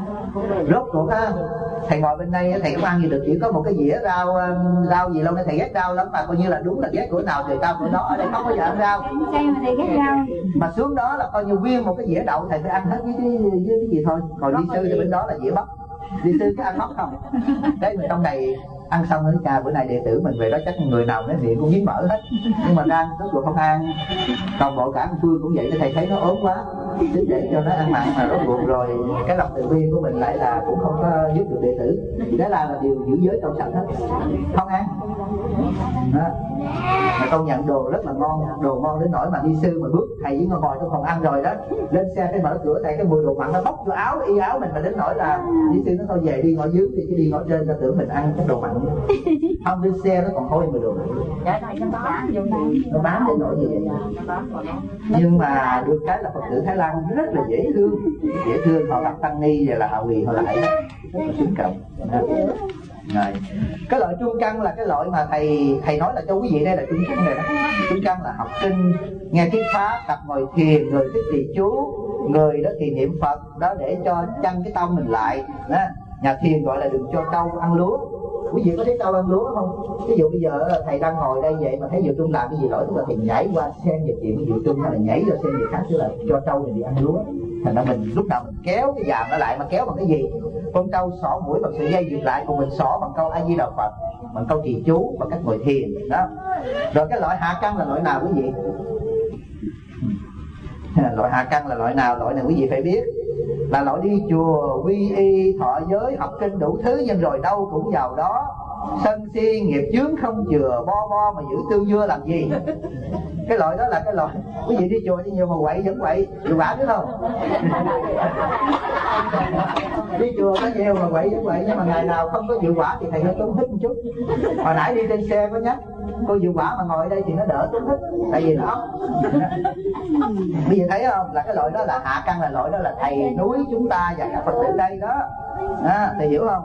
Rốt cuộc á thầy ngồi bên đây thầy cũng ăn gì được, chỉ có một cái dĩa rau gì lâu nay thầy ghét rau lắm, mà coi như là đúng là ghét của nào thì cao của đó. Ở đây không có giờ ăn rau mà xuống đó là coi như nguyên một cái dĩa đậu thầy phải ăn hết với cái gì thôi. Còn đi sư thì bên đó là dĩa bắp, đi sư cứ ăn bắp không. Đấy mà trong này ăn xong nữa cha bữa nay đệ tử mình về đó chắc người nào nói miệng cũng dính mỡ hết, nhưng mà ra rốt cuộc không ăn. Toàn bộ cả Phương cũng vậy, thầy thấy nó ốm quá chứ để cho nó ăn mặn mà rốt cuộc rồi cái lòng từ bi của mình lại là cũng không có giúp được đệ tử. Đó là điều giữ giới trong sạch hết, không ăn đó. Mà công nhận đồ rất là ngon, đồ ngon đến nỗi mà đi sư mà bước thầy với ngồi trong phòng ăn rồi đó, lên xe phải mở cửa thầy cái mùi đồ mặn nó bốc vô áo y áo mình, mà đến nỗi là đi sư nó thôi về đi ngồi dưới thì chứ đi ngồi trên ta tưởng mình ăn cái đồ mặn. Không, lên xe nó còn hôi mùi đồ mặn, nó bám đến nỗi gì vậy. Nhưng mà được cái là Phật tử Thái Lan rất là dễ thương, họ gặp tăng ni và là họ quỳ họ lại rất là kính trọng. Rồi. Cái loại chuông căn là cái loại mà thầy nói là cho quý vị đây là chuông căn này đó. Chuông căn là học kinh, nghe thuyết pháp, tập ngồi thiền, người thích trì chú, người đó thì niệm Phật đó để cho chăn cái tâm mình lại đó. Nhà thiền gọi là đừng cho trâu ăn lúa, Quý vị có thấy trâu ăn lúa không? Ví dụ bây giờ thầy đang ngồi đây vậy mà thấy Diệu Trung làm cái gì lỗi, tức là thầy nhảy qua xen vào chuyện của Diệu Trung, hay là nhảy ra xen việc khác, tức là cho trâu này đi ăn lúa. Thành ra mình lúc nào mình kéo cái dàm nó lại, mà kéo bằng cái gì? Con trâu xỏ mũi bằng sợi dây dừng lại, còn mình xỏ bằng câu A Di Đà Phật, bằng câu trì chú, bằng cách ngồi thiền đó. Rồi cái loại hạ căn là loại nào quý vị? Loại hạ căn là loại nào? Loại này quý vị phải biết, là loại đi chùa quy y thọ giới học kinh đủ thứ, nhưng rồi đâu cũng vào đó, sân si nghiệp chướng không chừa, bo mà giữ tương dưa làm gì. Cái loại đó là cái loại quý vị đi chùa đi nhiều mà quậy vẫn quậy, hiệu quả biết không? Đi chùa có nhiều mà quậy vẫn quậy, nhưng mà ngày nào không có hiệu quả thì thầy hơi tốn hít một chút. Hồi nãy đi trên xe có nhắc cô hiệu quả mà ngồi ở đây thì nó đỡ tốn hít, tại vì nó ốc. Bây giờ thấy không, là cái loại đó là hạ căn, là loại đó là thầy núi chúng ta và các Phật tử đây đó, thầy hiểu không?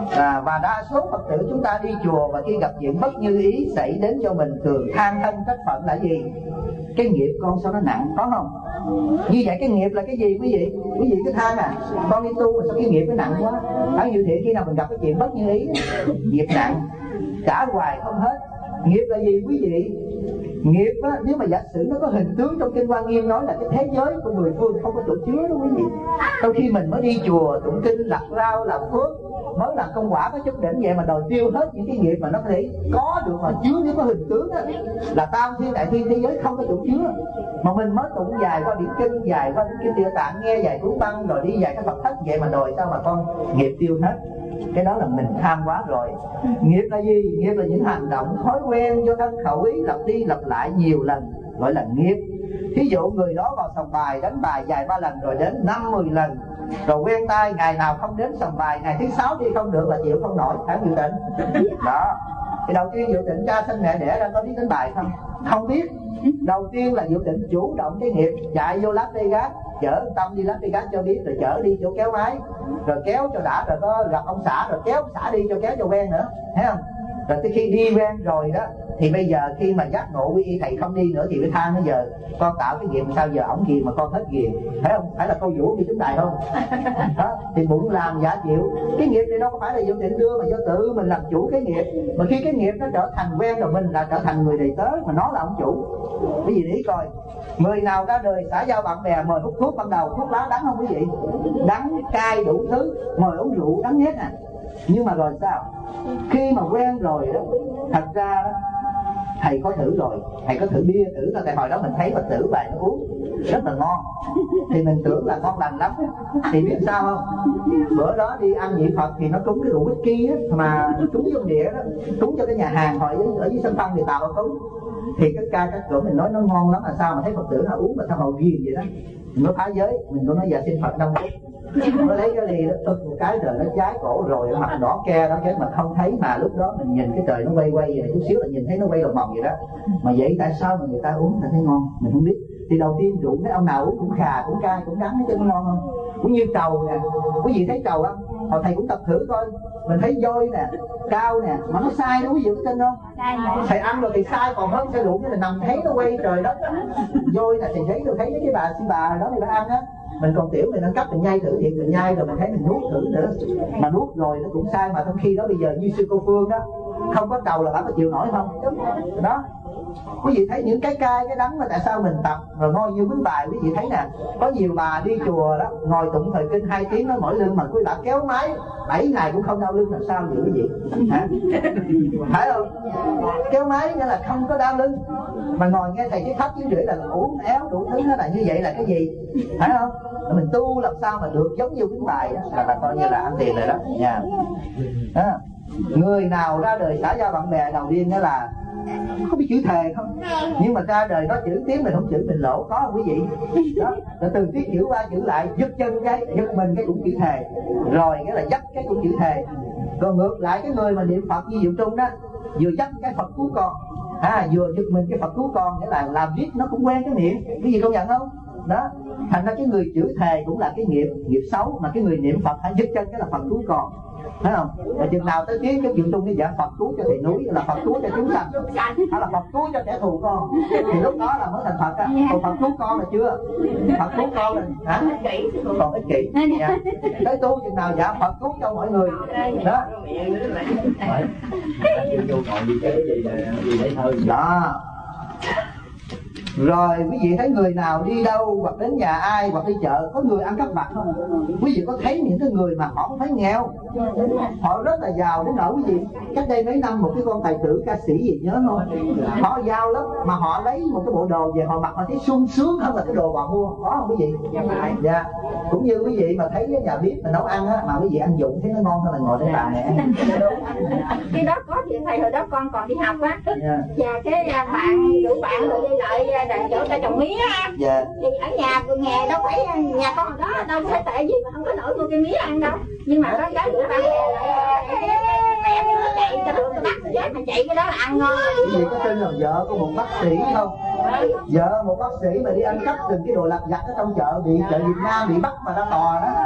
Và đa số Phật tử chúng ta đi chùa và khi gặp chuyện bất như ý xảy đến cho mình thường than thân trách phận là gì? Cái nghiệp con sao nó nặng, có không? Như vậy cái nghiệp là cái gì quý vị? Quý vị cứ than con đi tu mà sao cái nghiệp nó nặng quá. Ở Như Thiện khi nào mình gặp cái chuyện bất như ý, nghiệp nặng trả hoài không hết. Nghiệp là gì quý vị? Nghiệp á, nếu mà giả sử nó có hình tướng trong kinh Hoa Nghiêm nói là cái thế giới của mười phương không có chỗ chứa đâu quý vị. Sau khi mình mới đi chùa tụng kinh lặt rau làm phước mới làm công quả có chút đỉnh, vậy mà đòi tiêu hết những cái nghiệp mà nó có thể có được mà chứa nếu có hình tướng á, là tam thiên đại thiên thế giới không có chỗ chứa. Mà mình mới tụng dài qua điển kinh, dài qua kinh Địa Tạng, nghe dài cuốn băng rồi đi dài cái Phật thất, vậy mà đòi sao mà con nghiệp tiêu hết? Cái đó là mình tham quá rồi. Nghiệp là gì? Nghiệp là những hành động thói quen do thân khẩu ý lặp đi lặp lại nhiều lần, gọi là nghiệp. Thí dụ người đó vào sòng bài đánh bài vài ba lần rồi đến 5-10 lần, rồi quen tay ngày nào không đến sòng bài, ngày thứ 6 đi không được là chịu không nổi, phải Diệu Tịnh đó. Thì đầu tiên Diệu Tịnh cha sinh mẹ đẻ ra có biết đánh bài không? Không biết. Đầu tiên là Diệu Tịnh chủ động cái nghiệp chạy vô Las Vegas, chở Tâm đi Las Vegas cho biết, rồi chở đi chỗ kéo máy, rồi kéo cho đã, rồi có gặp ông xã, rồi kéo ông xã đi cho kéo cho quen nữa, thấy không? Rồi tới khi đi quen rồi đó thì bây giờ khi mà giác ngộ quy y thầy không đi nữa thì mới than bây giờ con tạo cái nghiệp sao giờ ổng ghiền mà con hết ghiền, thấy không? Phải là câu vũ đi chúng tài không? Đó, thì bụng làm giả chịu. Cái nghiệp này đâu có phải là Diệu Tịnh đưa, mà do tự mình làm chủ cái nghiệp. Mà khi cái nghiệp nó trở thành quen rồi, mình là trở thành người đầy tớ, mà nó là ông chủ. Cái gì để coi, người nào ra đời xã giao bạn bè mời hút thuốc, ban đầu thuốc lá đắng không quý vị? Đắng cay đủ thứ, mời uống rượu đắng hết à. Nhưng mà rồi sao? Khi mà quen rồi đó, thật ra đó thầy có thử rồi, thầy có thử bia thử thôi. Tại hồi đó mình thấy Phật tử bài nó uống rất là ngon thì mình tưởng là ngon lành lắm. Thì biết sao không? Bữa đó đi ăn nhị Phật thì nó cúng cái rượu whisky á, mà cúng trong địa đó, cúng cho cái nhà hàng họ ở dưới sân Phân thì tàu họ cúng. Thì cái ca các cửa mình nói nó ngon lắm, là sao mà thấy Phật tử họ uống mà sao họ ghiền vậy đó. Mình mới phá giới, mình cũng nói dạ xin Phật 5 phút. Nó lấy cái ly nó ực một cái rồi nó cháy cổ rồi, mặt đỏ ke đó, chứ mà không thấy. Mà lúc đó mình nhìn cái trời nó quay vậy này, chút xíu là nhìn thấy nó quay lòng vòng vậy đó. Mà vậy tại sao mà người ta uống mình thấy ngon, mình không biết. Thì đầu tiên rượu thấy ông nào uống cũng khà, cũng cay, cũng đắng, chứ nó ngon không? Cũng như trầu nè, quý vị thấy trầu không? Hồi thầy cũng tập thử coi, mình thấy voi nè, cao nè, mà nó sai đó quý vị có tin không? Thầy ăn rồi thì sai còn hơn xe rượu, là nằm thấy nó quay trời đất. Voi nè, thầy thấy rồi, thấy cái bà sư bà đó thì bà ăn á. Mình còn tiểu mình ăn cắp mình nhai thử, thì mình nhai rồi mình thấy mình nuốt thử nữa, mà nuốt rồi nó cũng sai. Mà trong khi đó bây giờ như sư cô Phương đó, không có trầu là bà có chịu nổi không? Đó, quý vị thấy những cái cay cái đắng mà tại sao mình tập rồi ngồi như quýnh bài. Quý vị thấy nè, có nhiều bà đi chùa đó ngồi tụng thời kinh 2 tiếng nó mỏi lưng, mà quý bà kéo máy 7 ngày cũng không đau lưng, làm sao vậy quý vị? Hả? Phải không? Kéo máy nghĩa là không có đau lưng, mà ngồi nghe thầy cái pháp tiếng rưỡi là uống éo đủ thứ, nó là như vậy là cái gì? Phải không? Mình tu làm sao mà được giống như quýnh bài đó, là coi như là ăn tiền rồi đó nha. Đó. Người nào ra đời xã giao bạn bè đầu tiên đó là không biết chữ thề không, nhưng mà ra đời có chữ tiếng mình không chữ mình lỗ, có không quý vị? Đó, rồi từ tiết chữ qua chữ lại, giật chân cái, giật mình cái cũng chữ thề, rồi cái là dắt cái cũng chữ thề. Còn ngược lại cái người mà niệm Phật như Diệu Trung đó, vừa dắt cái Phật cứu con, vừa giật mình cái Phật cứu con, nghĩa là làm viết nó cũng quen cái miệng, cái gì công nhận không? đó. Thành ra cái người chửi thề cũng là cái nghiệp xấu, mà cái người niệm Phật hãy dứt chân cái là Phật cứu con, thấy không? Và chừng nào tới tiếng cái chuyện tung cái dạng Phật cứu cho thầy núi, là Phật cứu cho chúng sanh, hay là Phật cứu cho kẻ thù con, thì lúc đó là mới thành Phật á. Còn Phật cứu con là chưa, Phật cứu con là hả? Còn ích kỷ. Tới tu chừng nào dạ Phật cứu cho mọi người đó. Đó. Rồi quý vị thấy người nào đi đâu hoặc đến nhà ai hoặc đi chợ có người ăn cắp vặt không? Quý vị có thấy những cái người mà họ không thấy nghèo, họ rất là giàu đến nỗi quý vị cách đây mấy năm một cái con tài tử ca sĩ gì nhớ không? Họ giàu lắm mà họ lấy một cái bộ đồ về họ mặc họ thấy sung sướng hơn là cái đồ họ mua, có không quý vị? Dạ. Cũng như quý vị mà thấy cái nhà bếp mà nấu ăn á, mà quý vị ăn dụng thấy nó ngon hơn là ngồi trên bàn này. Cái đó có chị thầy, hồi đó con còn đi học á, và cái bạn rủ bạn rồi đi lại đàn chỗ ta trồng mía á, thì ở nhà vườn nghề đâu phải nhà con đó đâu phải tệ gì mà không có nổi mua cây mía ăn đâu, nhưng mà có cái rủ bạn mẹ nó chạy cho được cái bác chết mà chạy cái đó là ăn ngon. Quý vị có tin là vợ của một bác sĩ không? Vợ một bác sĩ mà đi ăn cắp từng cái đồ lặt vặt ở trong chợ, bị chợ Việt Nam bị bắt mà ra tòa đó.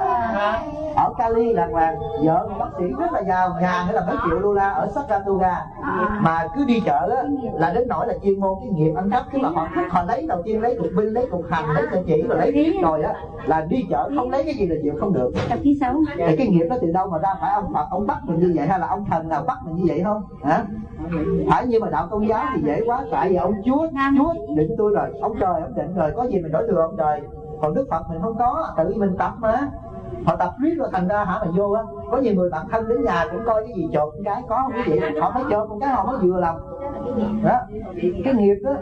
Ở Cali là hoàng, vợ một bác sĩ rất là giàu, nhà nữa là mấy triệu đô la ở Saratoga, mà cứ đi chợ á là đến nỗi là chuyên môn cái nghiệp ăn cắp, cứ mà họ lấy đầu tiên lấy cục binh, lấy cục hành, lấy sợi chỉ rồi lấy rồi á, là đi chợ không lấy cái gì là chịu không được. Thì cái nghiệp đó từ đâu mà ra? Phải ông Phật ông bắt mình như vậy hay là ông thần nào bắt mình như vậy không? Hả? Phải như mà đạo Công giáo thì dễ quá, tại vì ông Chúa định tôi rồi, ông trời ông định rồi, có gì mình đổi được ông trời. Còn Đức Phật mình không có, tự mình tập mà. Họ tập riết rồi thành ra hả mà vô á, có nhiều người bạn thân đến nhà cũng coi cái gì chột con cái, có không quý vị? Họ phải chột con cái họ mới vừa lòng đó, cái nghiệp đó.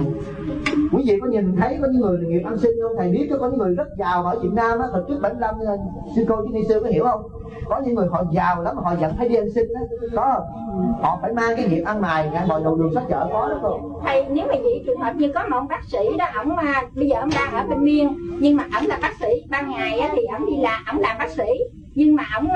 Quý vị có nhìn thấy có những người nghiệp ăn xin không? Thầy biết có những người rất giàu ở Việt Nam á, thời trước 75 sư cô chứ ni sư có hiểu không? Có những người họ giàu lắm mà họ vẫn phải đi ăn xin đó, có không? Họ phải mang cái nghiệp ăn mày, mọi đồ đường sách chợ có đó cô. Thầy nếu mà vậy trường hợp như có một bác sĩ đó, ổng bây giờ ổng đang ở bên Miên, nhưng mà ổng là bác sĩ, ban ngày á, thì ổng đi làm, ổng làm bác sĩ, nhưng mà ổng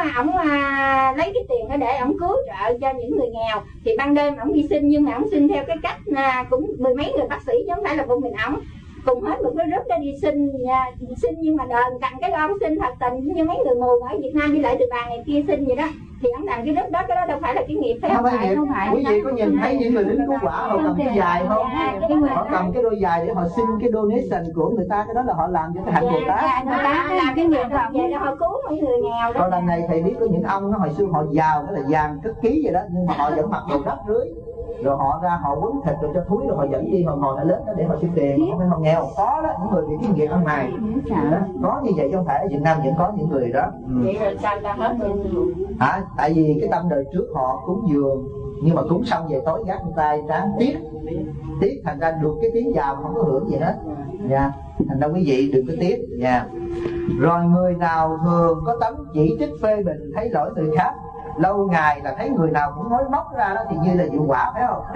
lấy cái tiền đó để ổng cứu trợ cho những người nghèo, thì ban đêm ổng đi xin, nhưng mà ổng xin theo cái cách cũng mười mấy người bác sĩ chứ không phải là một mình ổng, cùng hết một cái group đó đi xin, nhưng mà đền cầm cái đó xin thật tình như mấy người mù ở Việt Nam đi lại từ bàn này kia xin vậy đó, thì ổng làm cái group đó, cái đó đâu phải là cái nghiệp, phải không? Không phải. Quý vị có nhìn thấy những người lính cứu hỏa họ cầm cái dài không? Họ cầm cái đôi dài để họ xin cái donation của người ta, cái đó là họ làm cho cái hạnh Bồ Tát. Làm cái nghiệp họ về họ cứu mấy người nghèo đó. Còn lần này thầy biết có những ông nó hồi xưa họ giàu cái là vàng cất ký vậy đó, nhưng mà họ vẫn mặc đồ rách rưới, rồi họ ra họ quấn thịt rồi cho thúi, rồi họ dẫn đi họ ngồi lại lớn đó để họ xin tiền, không phải họ nghèo. Có đó, những người bị cái nghiệp ăn mày có như vậy, chứ không phải ở Việt Nam vẫn có những người đó. Vậy rồi sao ta hết luôn? Tại vì cái tâm đời trước họ cúng dường, nhưng mà cúng xong về tối gác tay tráng tiếc, thành ra được cái tiếng giàu không có hưởng gì hết nha. Thành ra quý vị đừng có tiếc nha. Rồi người nào thường có tánh chỉ trích phê bình thấy lỗi người khác, lâu ngày là thấy người nào cũng nói móc ra đó thì như là vụ quả, phải không?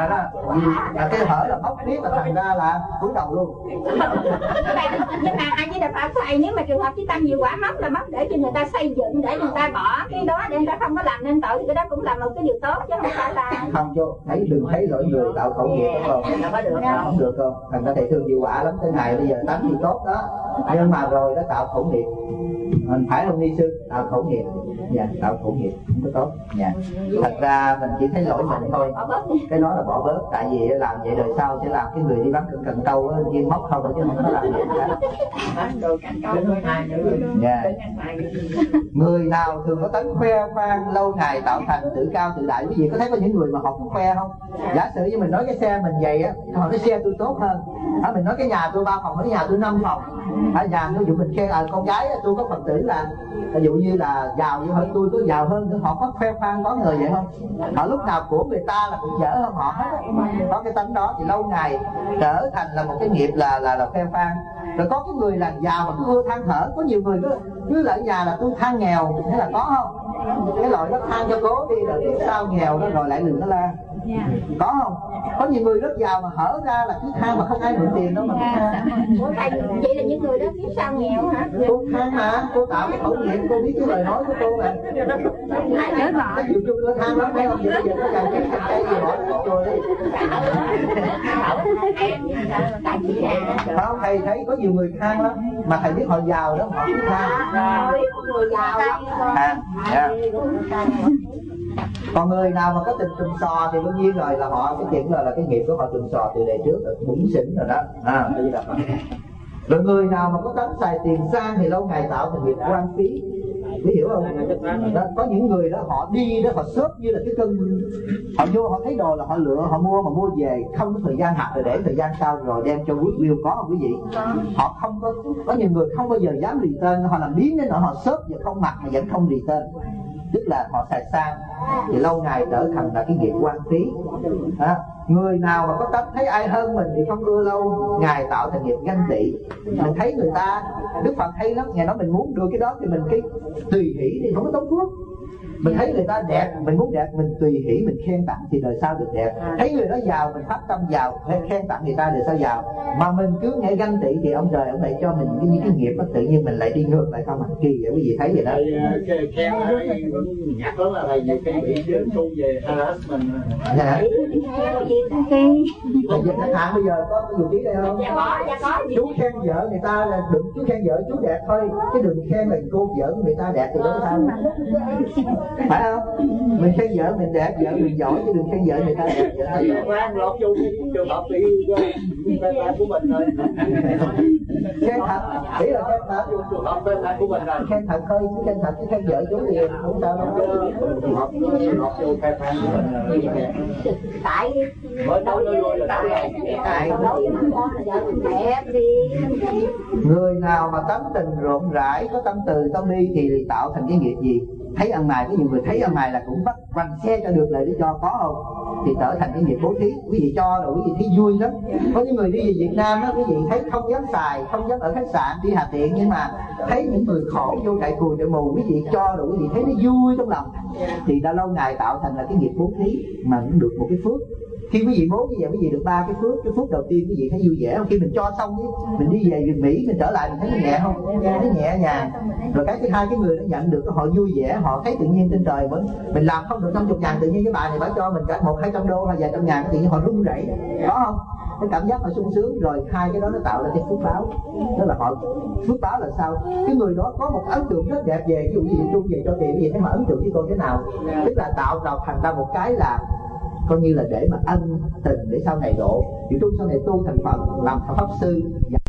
Là cái hở là móc biết là thành ra là cúi đầu luôn. Nhưng mà ai với Đà Phật thầy, nếu mà trường hợp cái tâm vụ quả móc là móc để cho người ta xây dựng, để người ta bỏ cái đó để người ta không có làm nên tội, thì cái đó cũng là một cái điều tốt chứ không phải là không. Cho thấy đừng thấy lỗi người tạo khẩu nghiệp không? Không được không? Thành ra thầy thương vụ quả lắm, thế này bây giờ tánh thì tốt đó, nhưng mà rồi nó tạo khẩu nghiệp. Mình phải không ni sư? Tạo khẩu nghiệp, tạo khẩu nghiệp không có tốt nha. Thật ra mình chỉ thấy lỗi mình thôi, cái đó là bỏ bớt, tại vì làm vậy đời sau sẽ làm cái người đi bán cần câu viên móc không thôi chứ không có làm gì cả. Người nào thường có tánh khoe khoang lâu ngày tạo thành tự cao tự đại. Quý vị có thấy có những người mà họ cũng khoe không? Giả sử như mình nói cái xe mình vậy á, họ nói xe tôi tốt hơn, mình nói cái nhà tôi 3 phòng, nói nhà tôi 5 phòng, nhà ví dụ mình khen con gái tôi có Phật tử là ví dụ như là giàu như hơn tôi, có giàu hơn, họ có khoe khoang, có người vậy không? Họ lúc nào của người ta là cũng dở hơn họ hết, có cái tánh đó thì lâu ngày trở thành là một cái nghiệp là khoe khoang. Rồi có cái người là giàu mà cứ ưa than thở, có nhiều người cứ ở nhà là tôi than nghèo, thế là có không? Cái loại đó than cho cố đi rồi sau nghèo nó rồi lại đừng nó la. Có không? Có nhiều người rất giàu mà hở ra là cứ than mà không ai mượn tiền đâu mà Ủa thầy, vậy là những người đó kiếp sao nghèo hả? Cô than mà, cô tạo cái khẩu nghiệm, cô biết cái lời nói của cô mà. Cái chiều chung nó than lắm, thấy không? Vậy bây giờ nó càng cái gì hỏi rồi đi. Không, thầy thấy có nhiều người than lắm, mà thầy biết họ giàu đó, họ cứ than. Người giàu Còn người nào mà có tình trùm sò thì đương nhiên rồi là họ cái chuyện là cái nghiệp của họ trùm sò từ đời trước là bủn xỉn rồi đó. Rồi người nào mà có tánh xài tiền sang thì lâu ngày tạo thành nghiệp quan phí. Biết hiểu không? Đó, có những người đó họ đi đó, họ xớp như là cái cơn, họ vô họ thấy đồ là họ lựa, họ mua về, không có thời gian học rồi để thời gian sau rồi đem cho Goodwill, có không quý vị? Họ không có nhiều người không bao giờ dám return, họ làm biến đến nỗi họ xớp và không mặc mà vẫn không return, tức là họ xài sang thì lâu ngày trở thành là cái nghiệp quan phí. Người nào mà có tâm thấy ai hơn mình thì không ưa lâu, ngài tạo thành nghiệp ganh tị. Mình thấy người ta, Đức Phật hay lắm, ngài nói mình muốn đưa cái đó thì mình cái tùy hỷ thì không có tốn phước. Mình thấy người ta đẹp, mình muốn đẹp, mình tùy hỷ, mình khen tặng thì đời sau được đẹp. Thấy người đó giàu, mình phát tâm giàu, khen tặng người ta đời sau giàu. Mà mình cứ nghe ganh tị thì ông trời ông lại cho mình những cái nghiệp đó, tự nhiên mình lại đi ngược lại không hành kỳ vậy quý vị thấy vậy đó. Khen nhắc đó là thầy nhiều khi bị tu về harassment. Dạ. Khách hàng bây giờ có dùng trí đây không? Dạ có. Chú khen vợ người ta là đừng chú khen vợ chú đẹp thôi, chứ đừng khen là cô vợ của người ta đẹp thì đâu có sao. Phải không? Mình khen vợ mình đẹp, vợ mình giỏi, chứ đừng khen vợ người ta đẹp. Khoan lọt vô trường hợp đi phê phán của mình thôi. Khen thật, ý là khen thật. Trường hợp phê phán của mình rồi. Khen thật thôi, chứ khen thật chứ khen vợ chú thì không sao đâu. Trường hợp lọt vô phê phán của mình. Tại Mới nói lui là đẹp đi. Người nào mà tánh tình rộn rãi, có tâm từ tâm đi thì tạo thành cái nghiệp gì? Thấy ăn mày, có nhiều người thấy ăn mày là cũng bắt quanh xe cho được lời để cho, có không? Thì trở thành cái nghiệp bố thí. Quý vị cho rồi quý vị thấy vui lắm. Có những người đi về Việt Nam á, quý vị thấy không dám xài, không dám ở khách sạn đi Hà Tiện, nhưng mà thấy những người khổ vô trại cùi trại mù, quý vị cho rồi quý vị thấy nó vui trong lòng, thì đã lâu ngày tạo thành là cái nghiệp bố thí mà cũng được một cái phước. Khi quý vị muốn như vậy quý vị được 3 cái phước. Cái phước đầu tiên quý vị thấy vui vẻ không? Khi mình cho xong mình đi về Mỹ mình trở lại mình thấy nó nhẹ không? Nó nhẹ nhàng. Rồi cái thứ hai, cái người nó nhận được họ vui vẻ, họ thấy tự nhiên trên trời mình làm không được 50.000, tự nhiên cái bà này bà cho mình cả 100-200 đô hay vài trăm ngàn, tự nhiên họ run rẩy, có không? Cái cảm giác họ sung sướng. Rồi hai cái đó nó tạo ra cái phước báo. Đó là họ phước báo là sao? Cái người đó có một ấn tượng rất đẹp về, ví dụ như tu về cho tiền, cái gì thấy họ ấn tượng với tôi thế nào, tức là tạo thành ra một cái là coi như là để mà ân tình để sau này độ. Thì tu sau này tu thành Phật, làm pháp sư.